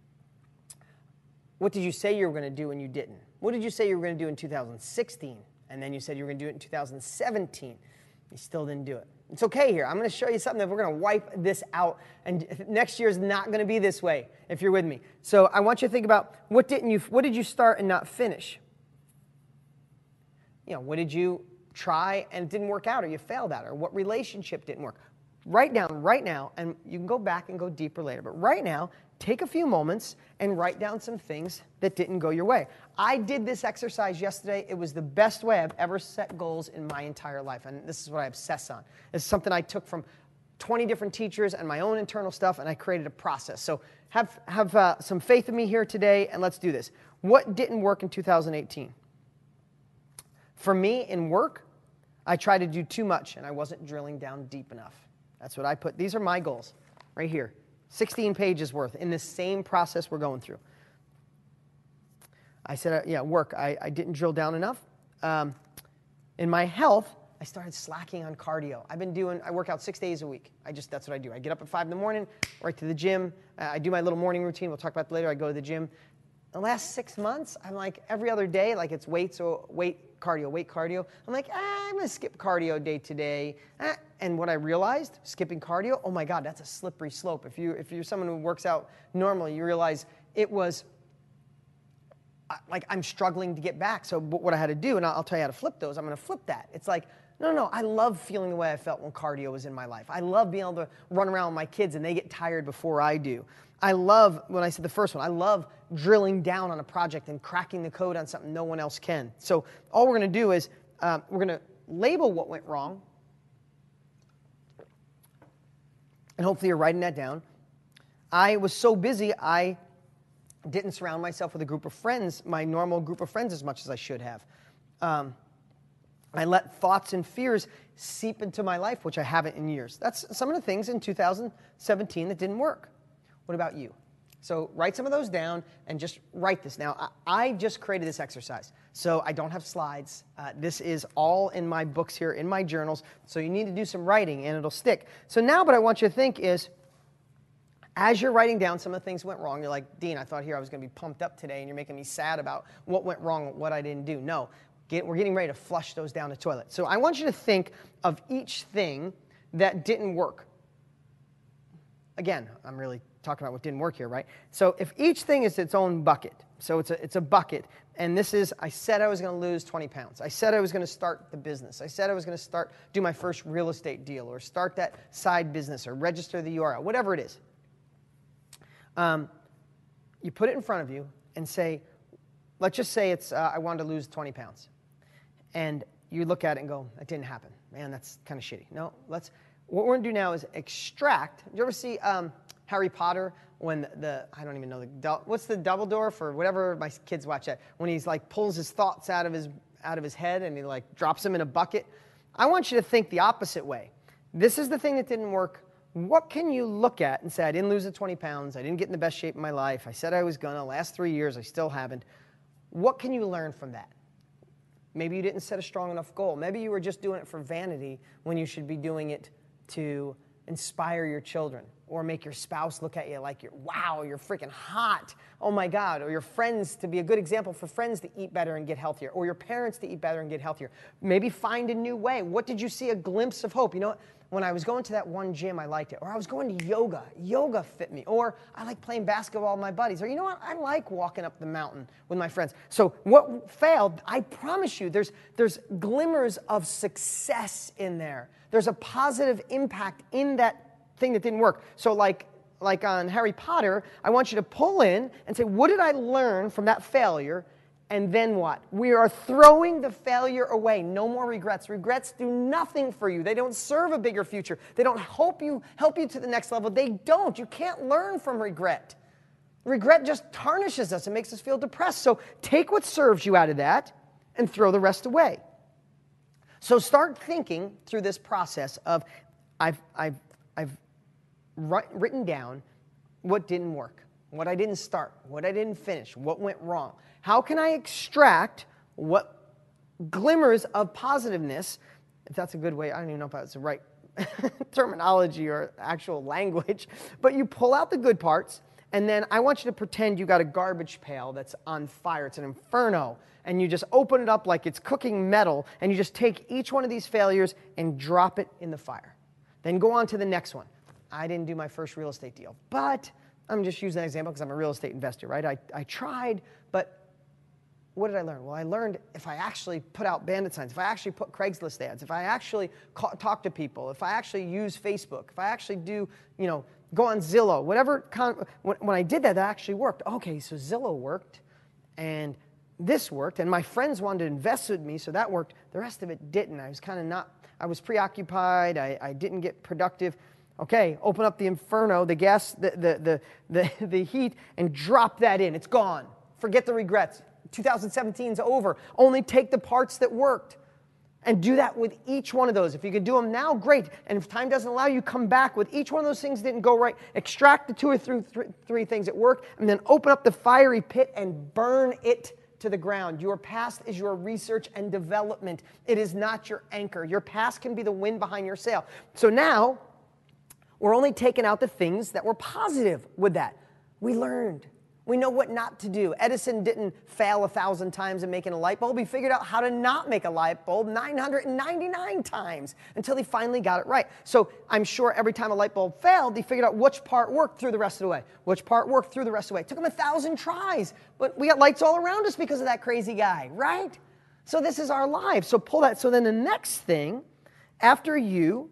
What did you say you were going to do and you didn't? What did you say you were going to do in two thousand sixteen? And then you said you were going to do it in two thousand seventeen. You still didn't do it. It's okay here. I'm going to show you something that we're going to wipe this out. And next year is not going to be this way, if you're with me. So I want you to think about what didn't you, what did you start and not finish? You know, what did you try and it didn't work out, or you failed at, or what relationship didn't work? Write down right now, and you can go back and go deeper later. But right now, take a few moments and write down some things that didn't go your way. I did this exercise yesterday. It was the best way I've ever set goals in my entire life, and this is what I obsess on. It's something I took from twenty different teachers and my own internal stuff, and I created a process. So have, have uh, some faith in me here today, and let's do this. What didn't work in two thousand eighteen? For me, in work, I tried to do too much, and I wasn't drilling down deep enough. That's what I put. These are my goals right here. sixteen pages worth in the same process we're going through. I said, uh, yeah, work. I, I didn't drill down enough. Um, in my health, I started slacking on cardio. I've been doing, I work out six days a week. I just, that's what I do. I get up at five in the morning, right to the gym. Uh, I do my little morning routine. We'll talk about that later. I go to the gym. The last six months, I'm like every other day, like it's weights or weight cardio, weight cardio. I'm like, ah, I'm going to skip cardio day today. Ah. And what I realized, skipping cardio, oh my God, that's a slippery slope. If, you, if you're someone who works out normally, you realize it was, uh, like I'm struggling to get back. So what I had to do, and I'll, I'll tell you how to flip those, I'm going to flip that. It's like, no, no, I love feeling the way I felt when cardio was in my life. I love being able to run around with my kids and they get tired before I do. I love, when I said the first one, I love drilling down on a project and cracking the code on something no one else can. So all we're going to do is um, we're going to label what went wrong. And hopefully you're writing that down. I was so busy, I didn't surround myself with a group of friends, my normal group of friends, as much as I should have. Um, I let thoughts and fears seep into my life, which I haven't in years. That's some of the things in two thousand seventeen that didn't work. What about you? So write some of those down and just write this. Now, I, I just created this exercise, so I don't have slides. Uh, this is all in my books here, in my journals, so you need to do some writing and it'll stick. So now what I want you to think is, as you're writing down some of the things went wrong, you're like, Dean, I thought here I was going to be pumped up today, and you're making me sad about what went wrong, what I didn't do. No, get, we're getting ready to flush those down the toilet. So I want you to think of each thing that didn't work. Again, I'm really talking about what didn't work here, right? So if each thing is its own bucket, so it's a, it's a bucket, and this is, I said I was going to lose twenty pounds. I said I was going to start the business. I said I was going to start, do my first real estate deal, or start that side business, or register the U R L, whatever it is. Um, you put it in front of you and say, let's just say it's, uh, I wanted to lose twenty pounds. And you look at it and go, that didn't happen. Man, that's kind of shitty. No, let's, what we're going to do now is extract. Did you ever see um, Harry Potter when the, the, I don't even know, the what's the Dumbledore for whatever my kids watch that, when he's like pulls his thoughts out of his, out of his head and he like drops them in a bucket? I want you to think the opposite way. This is the thing that didn't work. What can you look at and say, I didn't lose the twenty pounds, I didn't get in the best shape of my life, I said I was going to, last three years, I still haven't. What can you learn from that? Maybe you didn't set a strong enough goal. Maybe you were just doing it for vanity when you should be doing it to inspire your children or make your spouse look at you like, you're, wow, you're freaking hot. Oh my God. Or your friends, to be a good example for friends to eat better and get healthier. Or your parents to eat better and get healthier. Maybe find a new way. What did you see a glimpse of hope? You know what? When I was going to that one gym, I liked it. Or I was going to yoga. Yoga fit me. Or I like playing basketball with my buddies. Or you know what? I like walking up the mountain with my friends. So what failed, I promise you, there's, there's glimmers of success in there. There's a positive impact in that thing that didn't work. So like like on Harry Potter, I want you to pull in and say, what did I learn from that failure? And then what? We are throwing the failure away. No more regrets. Regrets do nothing for you. They don't serve a bigger future. They don't help you, help you to the next level. They don't. You can't learn from regret. Regret just tarnishes us and makes us feel depressed. So take what serves you out of that and throw the rest away. So start thinking through this process of, I've, I've, I've written down what didn't work, what I didn't start, what I didn't finish, what went wrong. How can I extract what glimmers of positiveness, if that's a good way, I don't even know if that's the right terminology or actual language, but you pull out the good parts, and then I want you to pretend you got a garbage pail that's on fire. It's an inferno, and you just open it up like it's cooking metal, and you just take each one of these failures and drop it in the fire. Then go on to the next one. I didn't do my first real estate deal, but I'm just using that example because I'm a real estate investor, right? I, I tried, but what did I learn? Well, I learned if I actually put out bandit signs, if I actually put Craigslist ads, if I actually call, talk to people, if I actually use Facebook, if I actually do, you know, go on Zillow, whatever, con- when, when I did that, that actually worked. Okay, so Zillow worked, and this worked, and my friends wanted to invest with me, so that worked. The rest of it didn't. I was kind of not, I was preoccupied, I, I didn't get productive. Okay, open up the inferno, the gas, the, the, the, the, the heat, and drop that in. It's gone. Forget the regrets. twenty seventeen is over. Only take the parts that worked. And do that with each one of those. If you can do them now, great. And if time doesn't allow you, come back with each one of those things that didn't go right. Extract the two or three, three, three things that worked, and then open up the fiery pit and burn it to the ground. Your past is your research and development. It is not your anchor. Your past can be the wind behind your sail. So now, we're only taking out the things that were positive with that. We learned. We know what not to do. Edison didn't fail a thousand times in making a light bulb. He figured out how to not make a light bulb nine hundred ninety-nine times until he finally got it right. So I'm sure every time a light bulb failed, he figured out which part worked through the rest of the way. Which part worked through the rest of the way. It took him a thousand tries, but we got lights all around us because of that crazy guy, right? So this is our lives. So pull that. So then the next thing, after you,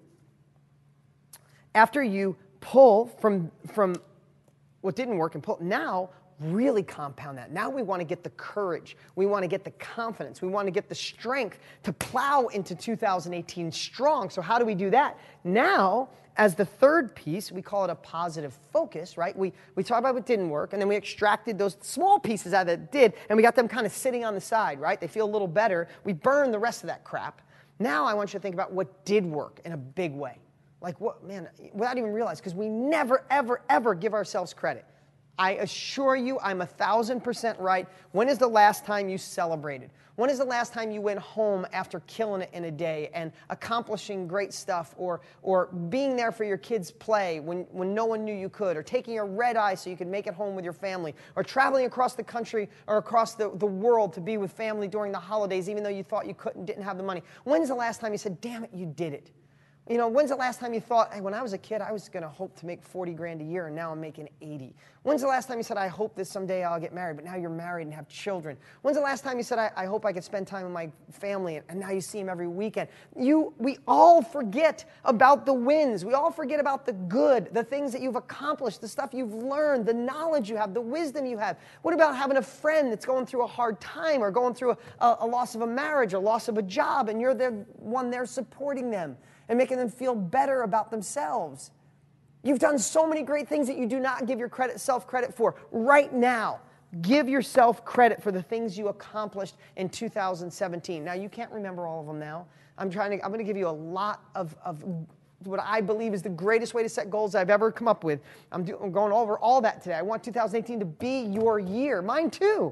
after you pull from, from what didn't work and pull, now really compound that. Now we want to get the courage. We want to get the confidence. We want to get the strength to plow into two thousand eighteen strong. So how do we do that? Now, as the third piece, we call it a positive focus, right? We, we talk about what didn't work, and then we extracted those small pieces out that did, and we got them kind of sitting on the side, right? They feel a little better. We burn the rest of that crap. Now I want you to think about what did work in a big way. Like what, man, without even realizing, because we never, ever, ever give ourselves credit. I assure you I'm a thousand percent right. When is the last time you celebrated? When is the last time you went home after killing it in a day and accomplishing great stuff, or, or being there for your kids' play when, when no one knew you could, or taking a red eye so you could make it home with your family, or traveling across the country or across the, the world to be with family during the holidays even though you thought you couldn't, didn't have the money? When's the last time you said, damn it, you did it? You know, when's the last time you thought, hey, when I was a kid, I was going to hope to make forty grand a year, and now I'm making eighty? When's the last time you said, I hope that someday I'll get married, but now you're married and have children? When's the last time you said, I, I hope I could spend time with my family, and, and now you see them every weekend? You, we all forget about the wins. We all forget about the good, the things that you've accomplished, the stuff you've learned, the knowledge you have, the wisdom you have. What about having a friend that's going through a hard time, or going through a, a, a loss of a marriage, or loss of a job, and you're the one there supporting them and making them feel better about themselves? You've done so many great things that you do not give your credit, self-credit for. Right now, give yourself credit for the things you accomplished in two thousand seventeen. Now, you can't remember all of them now. I'm trying to, I'm going to give you a lot of, of what I believe is the greatest way to set goals I've ever come up with. I'm, do, I'm going over all that today. I want two thousand eighteen to be your year. Mine too.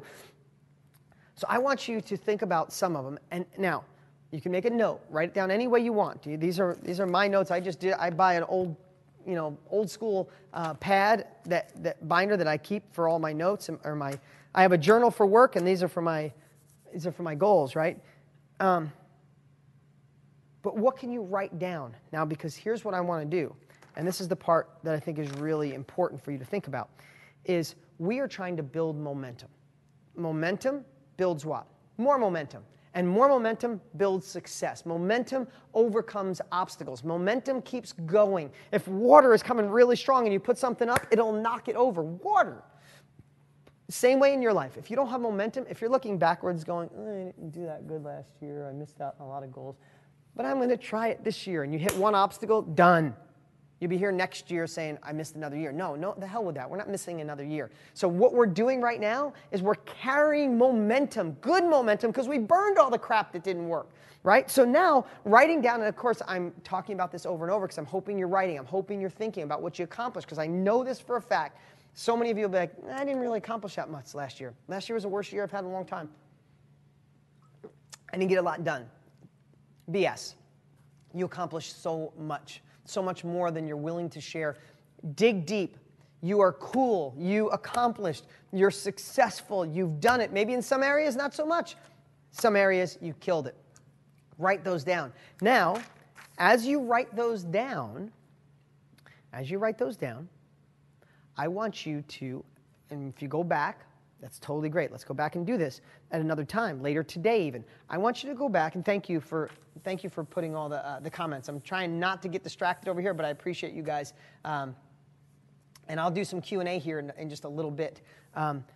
So I want you to think about some of them. And now, you can make a note, write it down any way you want. These are these are my notes. I just did. I buy an old, you know, old school uh, pad that that binder that I keep for all my notes, and, or my. I have a journal for work, and these are for my, these are for my goals, right? Um, but what can you write down now? Because here's what I want to do, and this is the part that I think is really important for you to think about, is we are trying to build momentum. Momentum builds what? More momentum. And more momentum builds success. Momentum overcomes obstacles. Momentum keeps going. If water is coming really strong and you put something up, it'll knock it over. Water. Same way in your life. If you don't have momentum, if you're looking backwards going, oh, I didn't do that good last year, I missed out on a lot of goals, but I'm going to try it this year, and you hit one obstacle, done. You'll be here next year saying, I missed another year. No, no, the hell with that. We're not missing another year. So what we're doing right now is we're carrying momentum, good momentum, because we burned all the crap that didn't work, right? So now, writing down, and of course, I'm talking about this over and over because I'm hoping you're writing. I'm hoping you're thinking about what you accomplished, because I know this for a fact. So many of you will be like, I didn't really accomplish that much last year. Last year was the worst year I've had in a long time. I didn't get a lot done. B S. You accomplished so much. So much more than you're willing to share. Dig deep. You are cool. You accomplished. You're successful. You've done it. Maybe in some areas, not so much. Some areas, you killed it. Write those down. Now, as you write those down, as you write those down, I want you to, and if you go back, that's totally great. Let's go back and do this at another time, later today even. I want you to go back, and thank you for thank you for putting all the uh, the comments. I'm trying not to get distracted over here, but I appreciate you guys. Um, and I'll do some Q and A here in, in just a little bit. Um,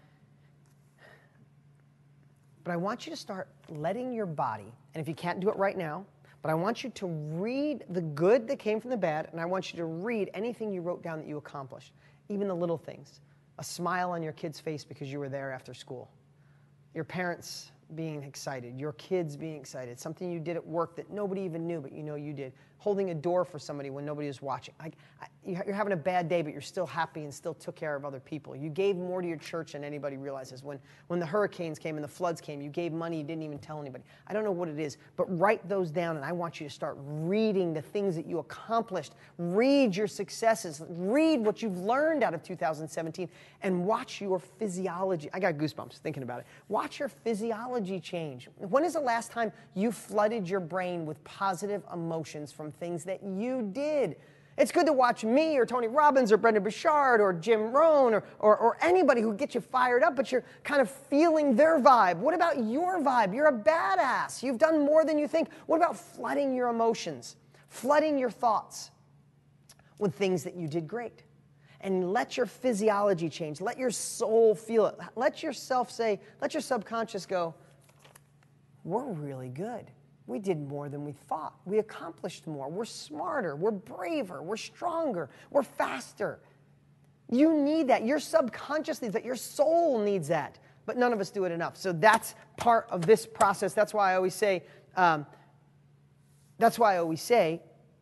but I want you to start letting your body, and if you can't do it right now, but I want you to read the good that came from the bad, and I want you to read anything you wrote down that you accomplished, even the little things. A smile on your kid's face because you were there after school. Your parents being excited. Your kids being excited. Something you did at work that nobody even knew, but you know you did. Holding a door for somebody when nobody was watching. I, I, you're having a bad day, but you're still happy and still took care of other people. You gave more to your church than anybody realizes. When, when the hurricanes came and the floods came, you gave money you didn't even tell anybody. I don't know what it is, but write those down, and I want you to start reading the things that you accomplished. Read your successes. Read what you've learned out of two thousand seventeen, and watch your physiology. I got goosebumps thinking about it. Watch your physiology change. When is the last time you flooded your brain with positive emotions from things that you did? It's good to watch me or Tony Robbins or Brendon Burchard or Jim Rohn or, or, or anybody who gets you fired up, but you're kind of feeling their vibe. What about your vibe? You're a badass. You've done more than you think. What about flooding your emotions, flooding your thoughts with things that you did great? And let your physiology change. Let your soul feel it. Let yourself say, let your subconscious go, we're really good. We did more than we thought. We accomplished more. We're smarter. We're braver. We're stronger. We're faster. You need that. Your subconscious needs that. Your soul needs that. But none of us do it enough. So that's part of this process. That's why I always say, um, that's why I always say,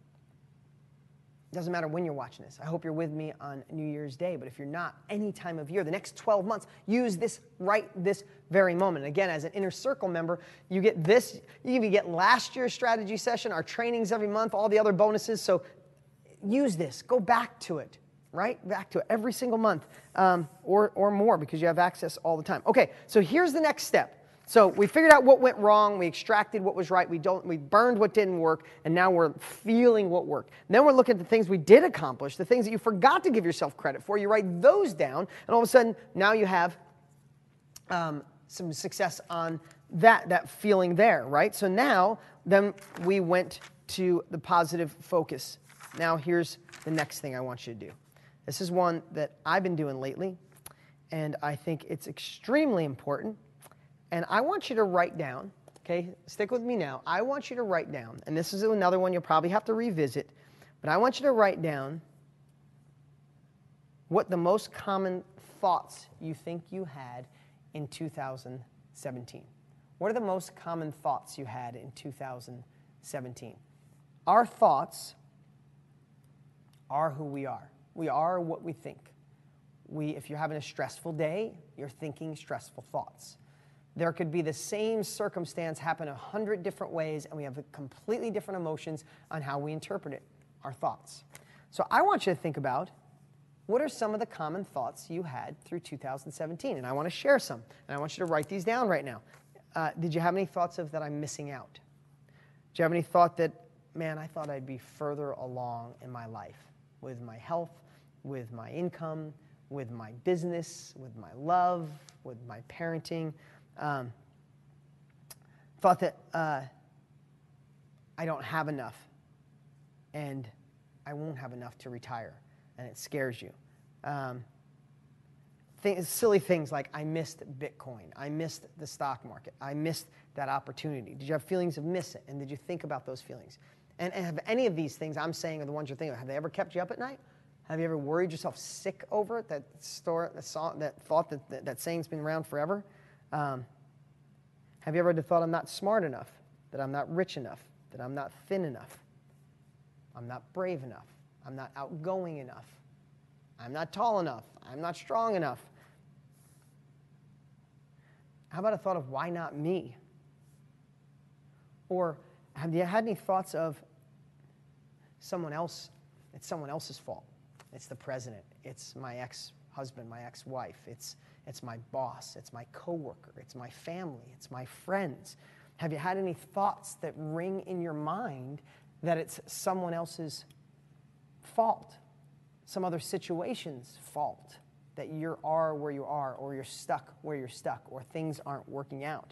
it doesn't matter when you're watching this. I hope you're with me on New Year's Day, but if you're not, any time of year, the next twelve months, use this right this very moment. Again, as an Inner Circle member, you get this, you even get last year's strategy session, our trainings every month, all the other bonuses. So use this. Go back to it, right? Back to it every single month, um, or, or more, because you have access all the time. Okay, so here's the next step. So we figured out what went wrong, we extracted what was right, we don't, we burned what didn't work, and now we're feeling what worked. Then we're looking at the things we did accomplish, the things that you forgot to give yourself credit for. You write those down, and all of a sudden, now you have um, some success on that, that feeling there, right? So now, then we went to the positive focus. Now here's the next thing I want you to do. This is one that I've been doing lately, and I think it's extremely important. And I want you to write down, okay, stick with me now. I want you to write down, and this is another one you'll probably have to revisit, but I want you to write down what the most common thoughts you think you had in two thousand seventeen. What are the most common thoughts you had in two thousand seventeen? Our thoughts are who we are. We are what we think. We, if you're having a stressful day, you're thinking stressful thoughts. There could be the same circumstance happen a hundred different ways, and we have completely different emotions on how we interpret it, our thoughts. So I want you to think about, what are some of the common thoughts you had through two thousand seventeen? And I want to share some, and I want you to write these down right now. Uh, did you have any thoughts of that I'm missing out? Do you have any thought that, man, I thought I'd be further along in my life with my health, with my income, with my business, with my love, with my parenting? Um, thought that uh, I don't have enough and I won't have enough to retire, and it scares you. Um, Things, silly things like I missed Bitcoin, I missed the stock market, I missed that opportunity. Did you have feelings of miss it? And did you think about those feelings? And, and have any of these things I'm saying are the ones you're thinking of, have they ever kept you up at night? Have you ever worried yourself sick over it? That story, that, song, that thought that, that that saying's been around forever? Um, have you ever had the thought I'm not smart enough, that I'm not rich enough, that I'm not thin enough, I'm not brave enough, I'm not outgoing enough, I'm not tall enough, I'm not strong enough? How about a thought of why not me? Or have you had any thoughts of someone else? It's someone else's fault. It's the president. It's my ex-husband, my ex-wife. It's, it's my boss. It's my coworker. It's my family. It's my friends. Have you had any thoughts that ring in your mind that it's someone else's fault, some other situation's fault, that you are where you are, or you're stuck where you're stuck, or things aren't working out?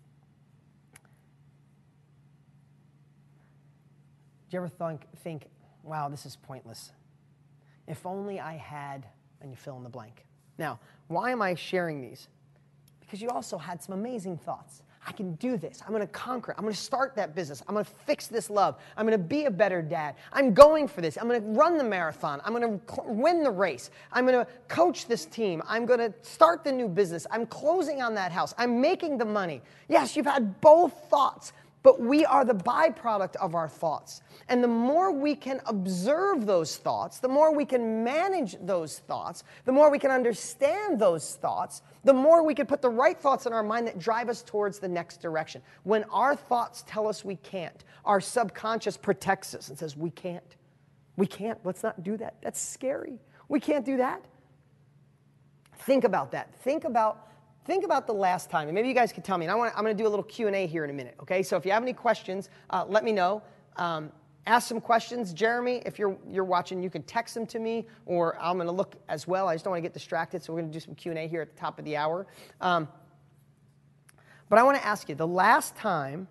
Do you ever think, think, wow, this is pointless? If only I had, and you fill in the blank. Now, why am I sharing these? Because you also had some amazing thoughts. I can do this. I'm going to conquer it. I'm going to start that business. I'm going to fix this love. I'm going to be a better dad. I'm going for this. I'm going to run the marathon. I'm going to cl- win the race. I'm going to coach this team. I'm going to start the new business. I'm closing on that house. I'm making the money. Yes, you've had both thoughts, but we are the byproduct of our thoughts. And the more we can observe those thoughts, the more we can manage those thoughts, the more we can understand those thoughts, the more we can put the right thoughts in our mind that drive us towards the next direction. When our thoughts tell us we can't, our subconscious protects us and says, we can't. We can't. Let's not do that. That's scary. We can't do that. Think about that. Think about Think about the last time, and maybe you guys could tell me, and I want, I'm going to do a little Q and A here in a minute, okay? So if you have any questions, uh, let me know. Um, ask some questions. Jeremy, if you're, you're watching, you can text them to me, or I'm going to look as well. I just don't want to get distracted, so we're going to do some Q and A here at the top of the hour. Um, but I want to ask you, the last time,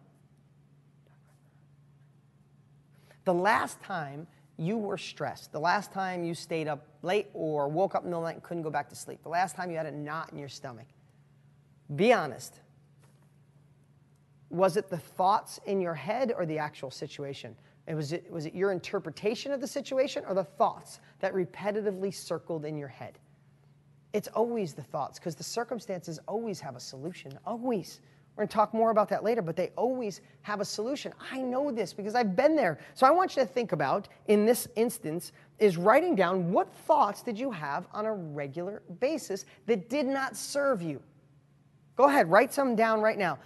the last time you were stressed, the last time you stayed up late or woke up in the middle of the night and couldn't go back to sleep, the last time you had a knot in your stomach, be honest. Was it the thoughts in your head or the actual situation? And was it, was it your interpretation of the situation or the thoughts that repetitively circled in your head? It's always the thoughts, because the circumstances always have a solution, always. We're going to talk more about that later, but they always have a solution. I know this because I've been there. So I want you to think about, in this instance, is writing down what thoughts did you have on a regular basis that did not serve you. Go ahead, write some down right now.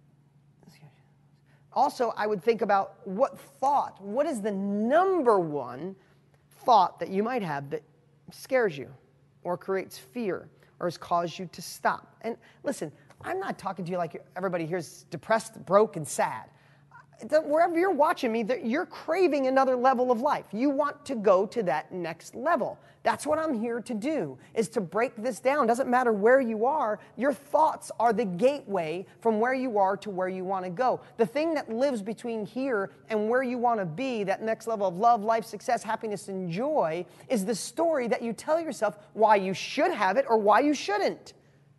Also, I would think about what thought, what is the number one thought that you might have that scares you or creates fear or has caused you to stop? And listen, I'm not talking to you like everybody here is depressed, broke, and sad. Wherever you're watching me, you're craving another level of life. You want to go to that next level. That's what I'm here to do, is to break this down. Doesn't matter where you are, your thoughts are the gateway from where you are to where you want to go. The thing that lives between here and where you want to be, that next level of love, life, success, happiness, and joy, is the story that you tell yourself why you should have it or why you shouldn't.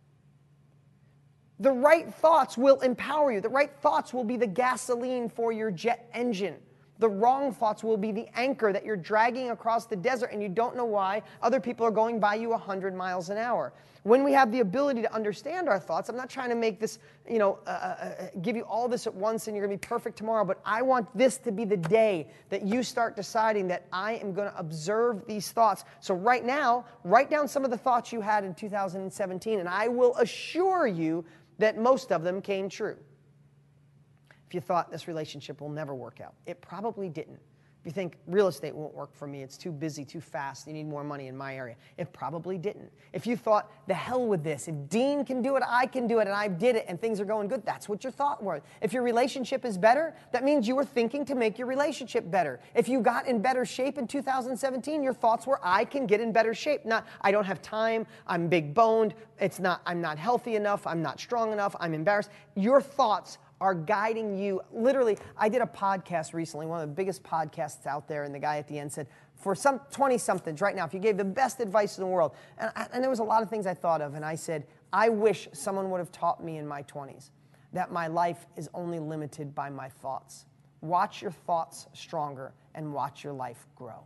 The right thoughts will empower you. The right thoughts will be the gasoline for your jet engine. The wrong thoughts will be the anchor that you're dragging across the desert and you don't know why other people are going by you one hundred miles an hour. When we have the ability to understand our thoughts, I'm not trying to make this, you know, uh, uh, give you all this at once and you're going to be perfect tomorrow, but I want this to be the day that you start deciding that I am going to observe these thoughts. So right now, write down some of the thoughts you had in two thousand seventeen, and I will assure you that most of them came true. If you thought this relationship will never work out, it probably didn't. If you think real estate won't work for me, it's too busy, too fast, you need more money in my area, it probably didn't. If you thought, the hell with this, if Dean can do it, I can do it, and I did it, and things are going good, that's what your thought was. If your relationship is better, that means you were thinking to make your relationship better. If you got in better shape in two thousand seventeen, your thoughts were, I can get in better shape. Not, I don't have time, I'm big boned, it's not, I'm not healthy enough, I'm not strong enough, I'm embarrassed. Your thoughts are guiding you. Literally, I did a podcast recently, one of the biggest podcasts out there, and the guy at the end said, for some twenty-somethings right now, if you gave the best advice in the world, and, I, and there was a lot of things I thought of, and I said, I wish someone would have taught me in my twenties that my life is only limited by my thoughts. Watch your thoughts stronger and watch your life grow.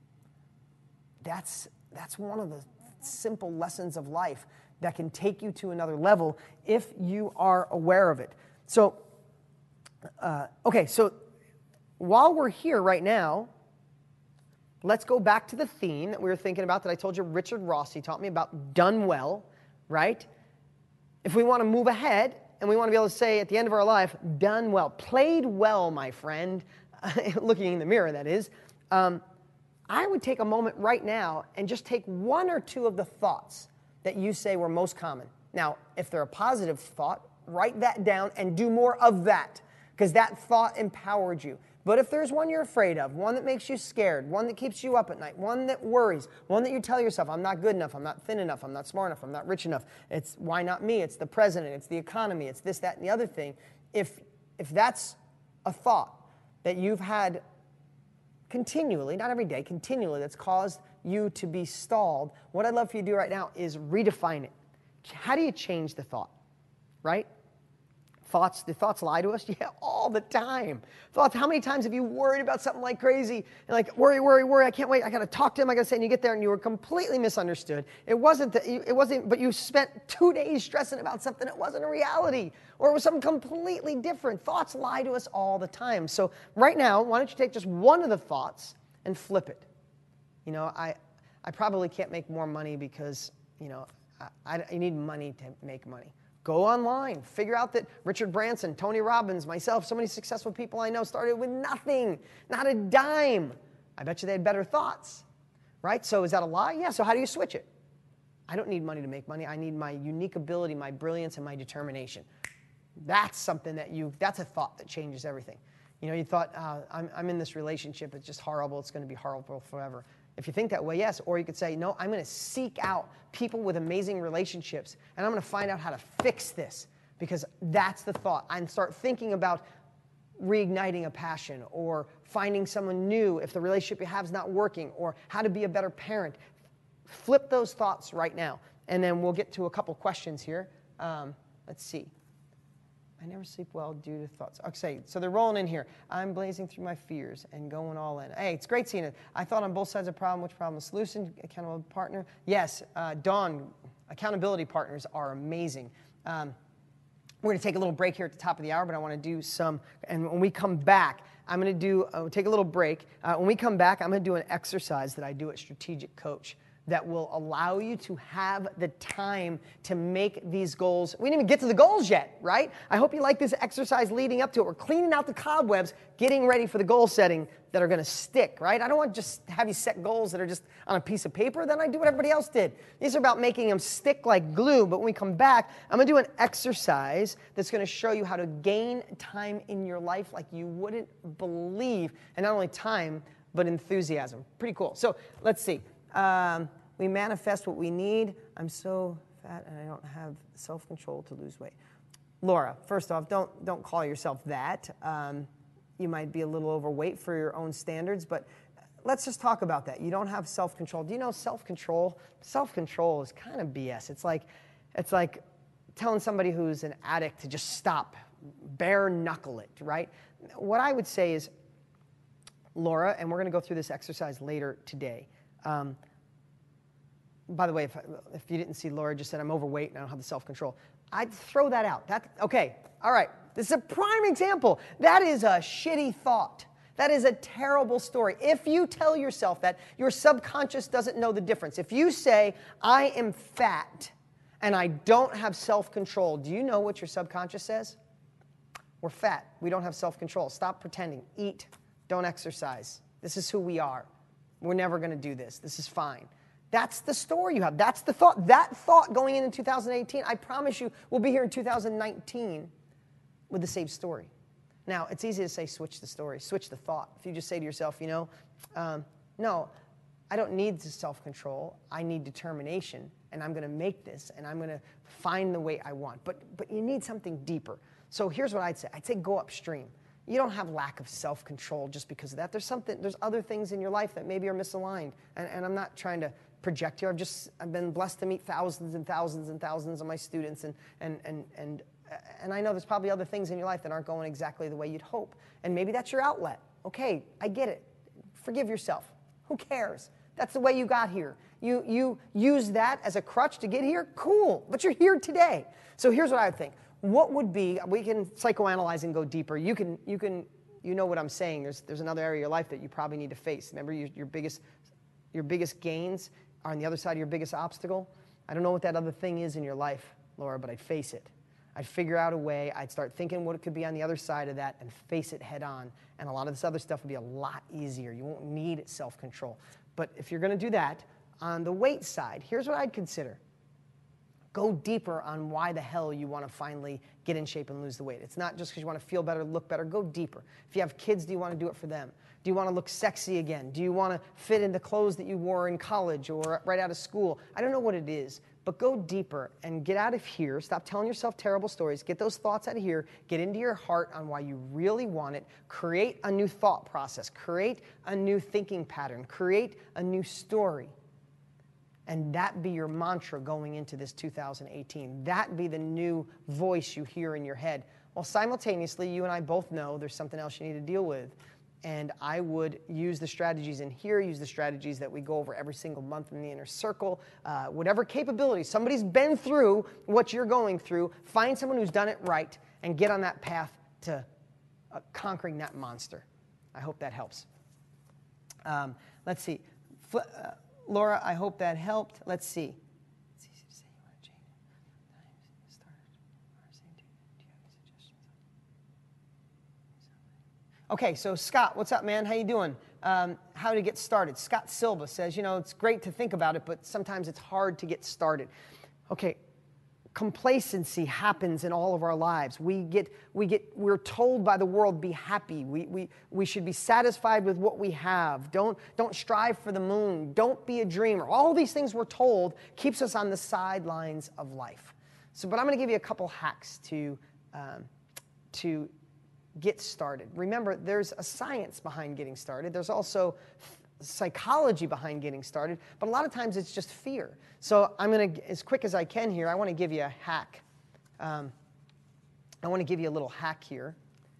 That's, that's one of the simple lessons of life that can take you to another level if you are aware of it. So, uh, okay, so while we're here right now, let's go back to the theme that we were thinking about that I told you Richard Rossi taught me about, done well, right? If we want to move ahead and we want to be able to say at the end of our life, done well, played well, my friend, looking in the mirror, that is, um, I would take a moment right now and just take one or two of the thoughts that you say were most common. Now, if they're a positive thought, write that down and do more of that, because that thought empowered you. But if there's one you're afraid of, one that makes you scared, one that keeps you up at night, one that worries, one that you tell yourself, I'm not good enough, I'm not thin enough, I'm not smart enough, I'm not rich enough, it's why not me, it's the president, it's the economy, it's this, that, and the other thing. If, if that's a thought that you've had continually, not every day, continually, that's caused you to be stalled, what I'd love for you to do right now is redefine it. How do you change the thought, right? Thoughts, do thoughts lie to us? Yeah, all the time. Thoughts, how many times have you worried about something like crazy? And like, worry, worry, worry, I can't wait, I gotta talk to him, I gotta say, and you get there and you were completely misunderstood. It wasn't, the, it wasn't, but you spent two days stressing about something that wasn't a reality, or it was something completely different. Thoughts lie to us all the time. So right now, why don't you take just one of the thoughts and flip it? You know, I, I probably can't make more money because, you know, I, I, I need money to make money. Go online, figure out that Richard Branson, Tony Robbins, myself, so many successful people I know started with nothing, not a dime. I bet you they had better thoughts, right? So is that a lie? Yeah, so how do you switch it? I don't need money to make money. I need my unique ability, my brilliance, and my determination. That's something that you, that's a thought that changes everything. You know, you thought, uh, I'm, I'm in this relationship, it's just horrible, it's going to be horrible forever. If you think that way, yes. Or you could say, no, I'm going to seek out people with amazing relationships, and I'm going to find out how to fix this, because that's the thought. And start thinking about reigniting a passion, or finding someone new if the relationship you have is not working, or how to be a better parent. Flip those thoughts right now, and then we'll get to a couple questions here. Um, let's see. I never sleep well due to thoughts. Okay, so they're rolling in here. I'm blazing through my fears and going all in. Hey, it's great seeing it. I thought on both sides of the problem. Which problem? Solution, accountable partner. Yes, uh, Dawn, accountability partners are amazing. Um, we're going to take a little break here at the top of the hour, but I want to do some, and when we come back, I'm going to do, uh, take a little break. Uh, when we come back, I'm going to do an exercise that I do at Strategic Coach that will allow you to have the time to make these goals. We didn't even get to the goals yet, right? I hope you like this exercise leading up to it. We're cleaning out the cobwebs, getting ready for the goal setting that are going to stick, right? I don't want to just have you set goals that are just on a piece of paper. Then I do what everybody else did. These are about making them stick like glue. But when we come back, I'm going to do an exercise that's going to show you how to gain time in your life like you wouldn't believe. And not only time, but enthusiasm. Pretty cool. So let's see. Um, we manifest what we need. I'm so fat and I don't have self-control to lose weight. Laura, first off, don't, don't call yourself that. Um, you might be a little overweight for your own standards, but let's just talk about that. You don't have self-control. Do you know self-control? Self-control is kind of B S. It's like, it's like telling somebody who's an addict to just stop, bare knuckle it, right? What I would say is, Laura, and we're going to go through this exercise later today. Um, by the way, if, if you didn't see, Laura just said, I'm overweight and I don't have the self-control. I'd throw that out. That, okay, all right. This is a prime example. That is a shitty thought. That is a terrible story. If you tell yourself that, your subconscious doesn't know the difference. If you say, I am fat and I don't have self-control, do you know what your subconscious says? We're fat. We don't have self-control. Stop pretending. Eat. Don't exercise. This is who we are. We're never going to do this. This is fine. That's the story you have. That's the thought. That thought going into two thousand eighteen, I promise you, we'll be here in two thousand nineteen with the same story. Now, it's easy to say switch the story, switch the thought. If you just say to yourself, you know, um, no, I don't need the self-control. I need determination, and I'm going to make this, and I'm going to find the way I want. But, but you need something deeper. So here's what I'd say. I'd say go upstream. You don't have lack of self-control just because of that. There's something, there's other things in your life that maybe are misaligned. And, and I'm not trying to project here. I've just, I've been blessed to meet thousands and thousands and thousands of my students. And, and, and, and, and I know there's probably other things in your life that aren't going exactly the way you'd hope. And maybe that's your outlet. Okay, I get it. Forgive yourself. Who cares? That's the way you got here. You, you use that as a crutch to get here? Cool, but you're here today. So here's what I would think. What would be, we can psychoanalyze and go deeper. You can, you can, you know what I'm saying. There's, there's another area of your life that you probably need to face. Remember, your, your biggest, your biggest gains are on the other side of your biggest obstacle. I don't know what that other thing is in your life, Laura, but I'd face it. I'd figure out a way. I'd start thinking what it could be on the other side of that and face it head on. And a lot of this other stuff would be a lot easier. You won't need self-control. But if you're going to do that, on the weight side, here's what I'd consider. Go deeper on why the hell you want to finally get in shape and lose the weight. It's not just because you want to feel better, look better. Go deeper. If you have kids, do you want to do it for them? Do you want to look sexy again? Do you want to fit in the clothes that you wore in college or right out of school? I don't know what it is, but go deeper and get out of here. Stop telling yourself terrible stories. Get those thoughts out of here. Get into your heart on why you really want it. Create a new thought process. Create a new thinking pattern. Create a new story. And that be your mantra going into this two thousand eighteen. That be the new voice you hear in your head. Well, simultaneously, you and I both know there's something else you need to deal with. And I would use the strategies in here, use the strategies that we go over every single month in the Inner Circle, uh, whatever capability. Somebody's been through what you're going through. Find someone who's done it right and get on that path to uh, conquering that monster. I hope that helps. Um, let's see. Fl- uh, Laura, I hope that helped. Let's see. It's easy to say you want to change it. Times start. Do you have any suggestions? Okay, so Scott, what's up, man? How you doing? Um, how to get started? Scott Silva says, you know, it's great to think about it, but sometimes it's hard to get started. Okay. Complacency happens in all of our lives. We get, we get, we're told by the world, be happy. We, we, we should be satisfied with what we have. Don't, don't strive for the moon. Don't be a dreamer. All these things we're told keeps us on the sidelines of life. So, but I'm going to give you a couple hacks to, um, to get started. Remember, there's a science behind getting started. There's also psychology behind getting started, but a lot of times it's just fear. So I'm going to, as quick as I can here, I want to give you a hack. Um, I want to give you a little hack here.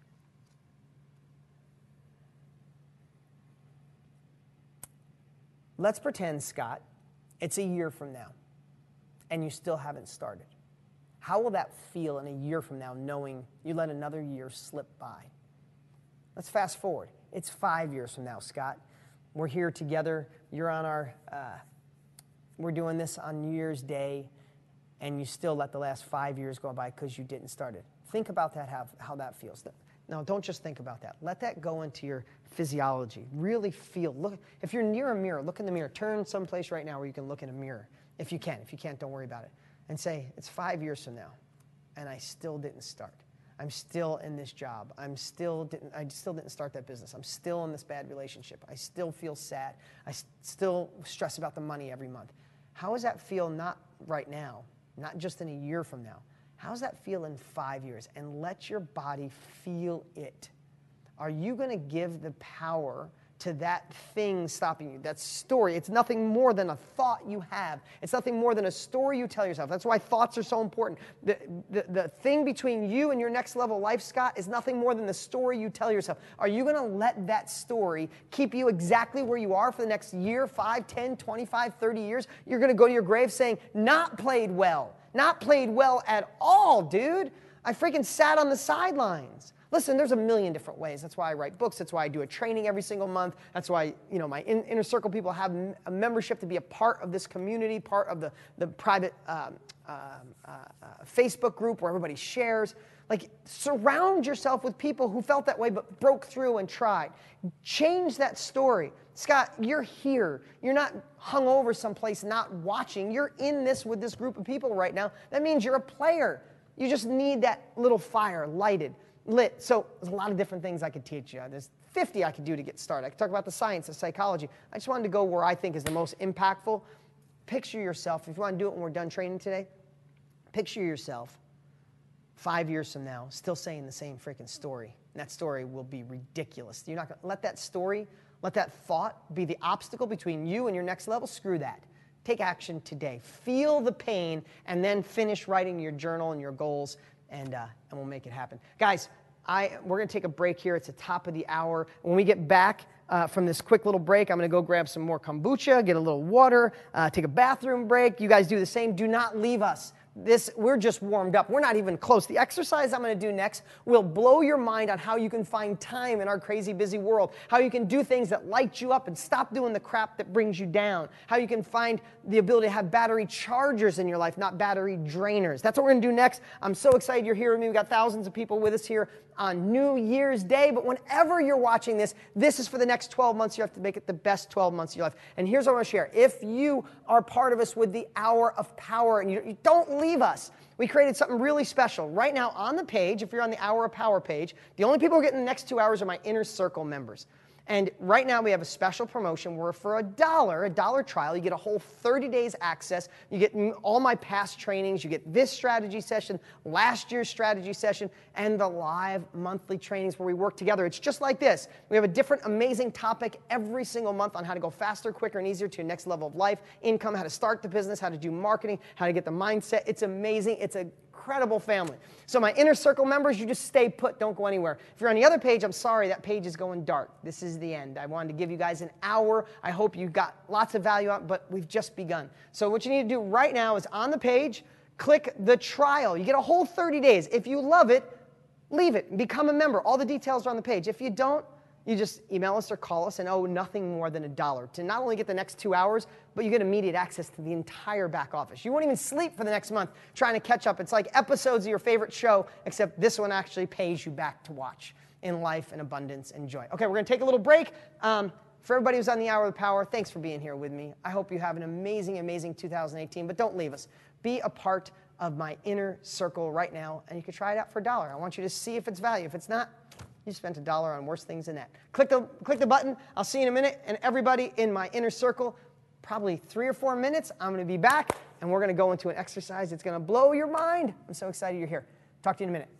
Let's pretend, Scott, it's a year from now, and you still haven't started. How will that feel in a year from now, knowing you let another year slip by? Let's fast forward. It's five years from now, Scott. We're here together. You're on our, uh, we're doing this on New Year's Day, and you still let the last five years go by because you didn't start it. Think about that, how, how that feels. No, don't just think about that. Let that go into your physiology. Really feel. Look, if you're near a mirror, look in the mirror. Turn someplace right now where you can look in a mirror. If you can. If you can't, don't worry about it. And say, it's five years from now, and I still didn't start. I'm still in this job. I'm still didn't, I still didn't start that business. I'm still in this bad relationship. I still feel sad. I still stress about the money every month. How does that feel not right now, not just in a year from now? How does that feel in five years? And let your body feel it. Are you going to give the power to that thing stopping you, that story? It's nothing more than a thought you have. It's nothing more than a story you tell yourself. That's why thoughts are so important. The, the, the thing between you and your next level life, Scott, is nothing more than the story you tell yourself. Are you going to let that story keep you exactly where you are for the next year, five, ten, twenty-five, thirty years? You're going to go to your grave saying, not played well. Not played well at all, dude. I freaking sat on the sidelines. Listen, there's a million different ways. That's why I write books. That's why I do a training every single month. That's why, you know, my in, Inner Circle people have a membership to be a part of this community, part of the, the private um, uh, uh, uh, Facebook group where everybody shares. Like, surround yourself with people who felt that way but broke through and tried. Change that story. Scott, you're here. You're not hung over someplace not watching. You're in this with this group of people right now. That means you're a player. You just need that little fire lighted. Lit. So there's a lot of different things I could teach you. There's fifty I could do to get started. I could talk about the science, the psychology. I just wanted to go where I think is the most impactful. Picture yourself, if you want to do it when we're done training today, picture yourself five years from now still saying the same freaking story. And that story will be ridiculous. You're not going to let that story, let that thought be the obstacle between you and your next level. Screw that. Take action today. Feel the pain and then finish writing your journal and your goals, and, uh, and we'll make it happen. Guys, I, we're going to take a break here. It's the top of the hour. When we get back uh, from this quick little break, I'm going to go grab some more kombucha, get a little water, uh, take a bathroom break. You guys do the same. Do not leave us. This, we're just warmed up. We're not even close. The exercise I'm going to do next will blow your mind on how you can find time in our crazy busy world, how you can do things that light you up and stop doing the crap that brings you down, how you can find the ability to have battery chargers in your life, not battery drainers. That's what we're going to do next. I'm so excited you're here with me. We've got thousands of people with us here on New Year's Day, but whenever you're watching this, this is for the next twelve months. You have to make it the best twelve months of your life. And here's what I want to share. If you are part of us with the Hour of Power, and you, you don't leave us, we created something really special. Right now on the page, if you're on the Hour of Power page, the only people who are getting the next two hours are my Inner Circle members. And right now we have a special promotion where for a dollar, a dollar trial, you get a whole thirty days access. You get all my past trainings. You get this strategy session, last year's strategy session, and the live monthly trainings where we work together. It's just like this. We have a different amazing topic every single month on how to go faster, quicker, and easier to your next level of life, income, how to start the business, how to do marketing, how to get the mindset. It's amazing. It's a incredible family. So my Inner Circle members, you just stay put. Don't go anywhere. If you're on the other page, I'm sorry, that page is going dark. This is the end. I wanted to give you guys an hour. I hope you got lots of value out, but we've just begun. So what you need to do right now is on the page, click the trial. You get a whole thirty days. If you love it, leave it. Become a member. All the details are on the page. If you don't, you just email us or call us and owe nothing more than a dollar to not only get the next two hours, but you get immediate access to the entire back office. You won't even sleep for the next month trying to catch up. It's like episodes of your favorite show, except this one actually pays you back to watch in life and abundance and joy. Okay, we're going to take a little break. Um, for everybody who's on the Hour of the Power, thanks for being here with me. I hope you have an amazing, amazing two thousand eighteen, but don't leave us. Be a part of my Inner Circle right now, and you can try it out for a dollar. I want you to see if it's value. If it's not, you spent a dollar on worse things than that. Click the, click the button. I'll see you in a minute. And everybody in my Inner Circle, probably three or four minutes, I'm going to be back, and we're going to go into an exercise that's going to blow your mind. I'm so excited you're here. Talk to you in a minute.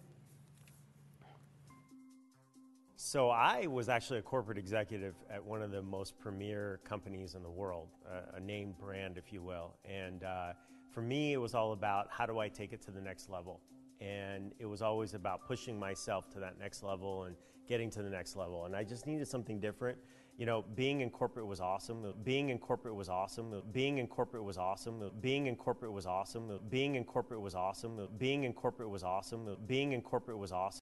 So I was actually a corporate executive at one of the most premier companies in the world, a, a name brand, if you will. And uh, for me, it was all about how do I take it to the next level? And it was always about pushing myself to that next level and getting to the next level. And I just needed something different. You know, being in corporate was awesome. Being in corporate was awesome. Being in corporate was awesome. Being in corporate was awesome. Being in corporate was awesome. Being in corporate was awesome. Being in corporate was awesome.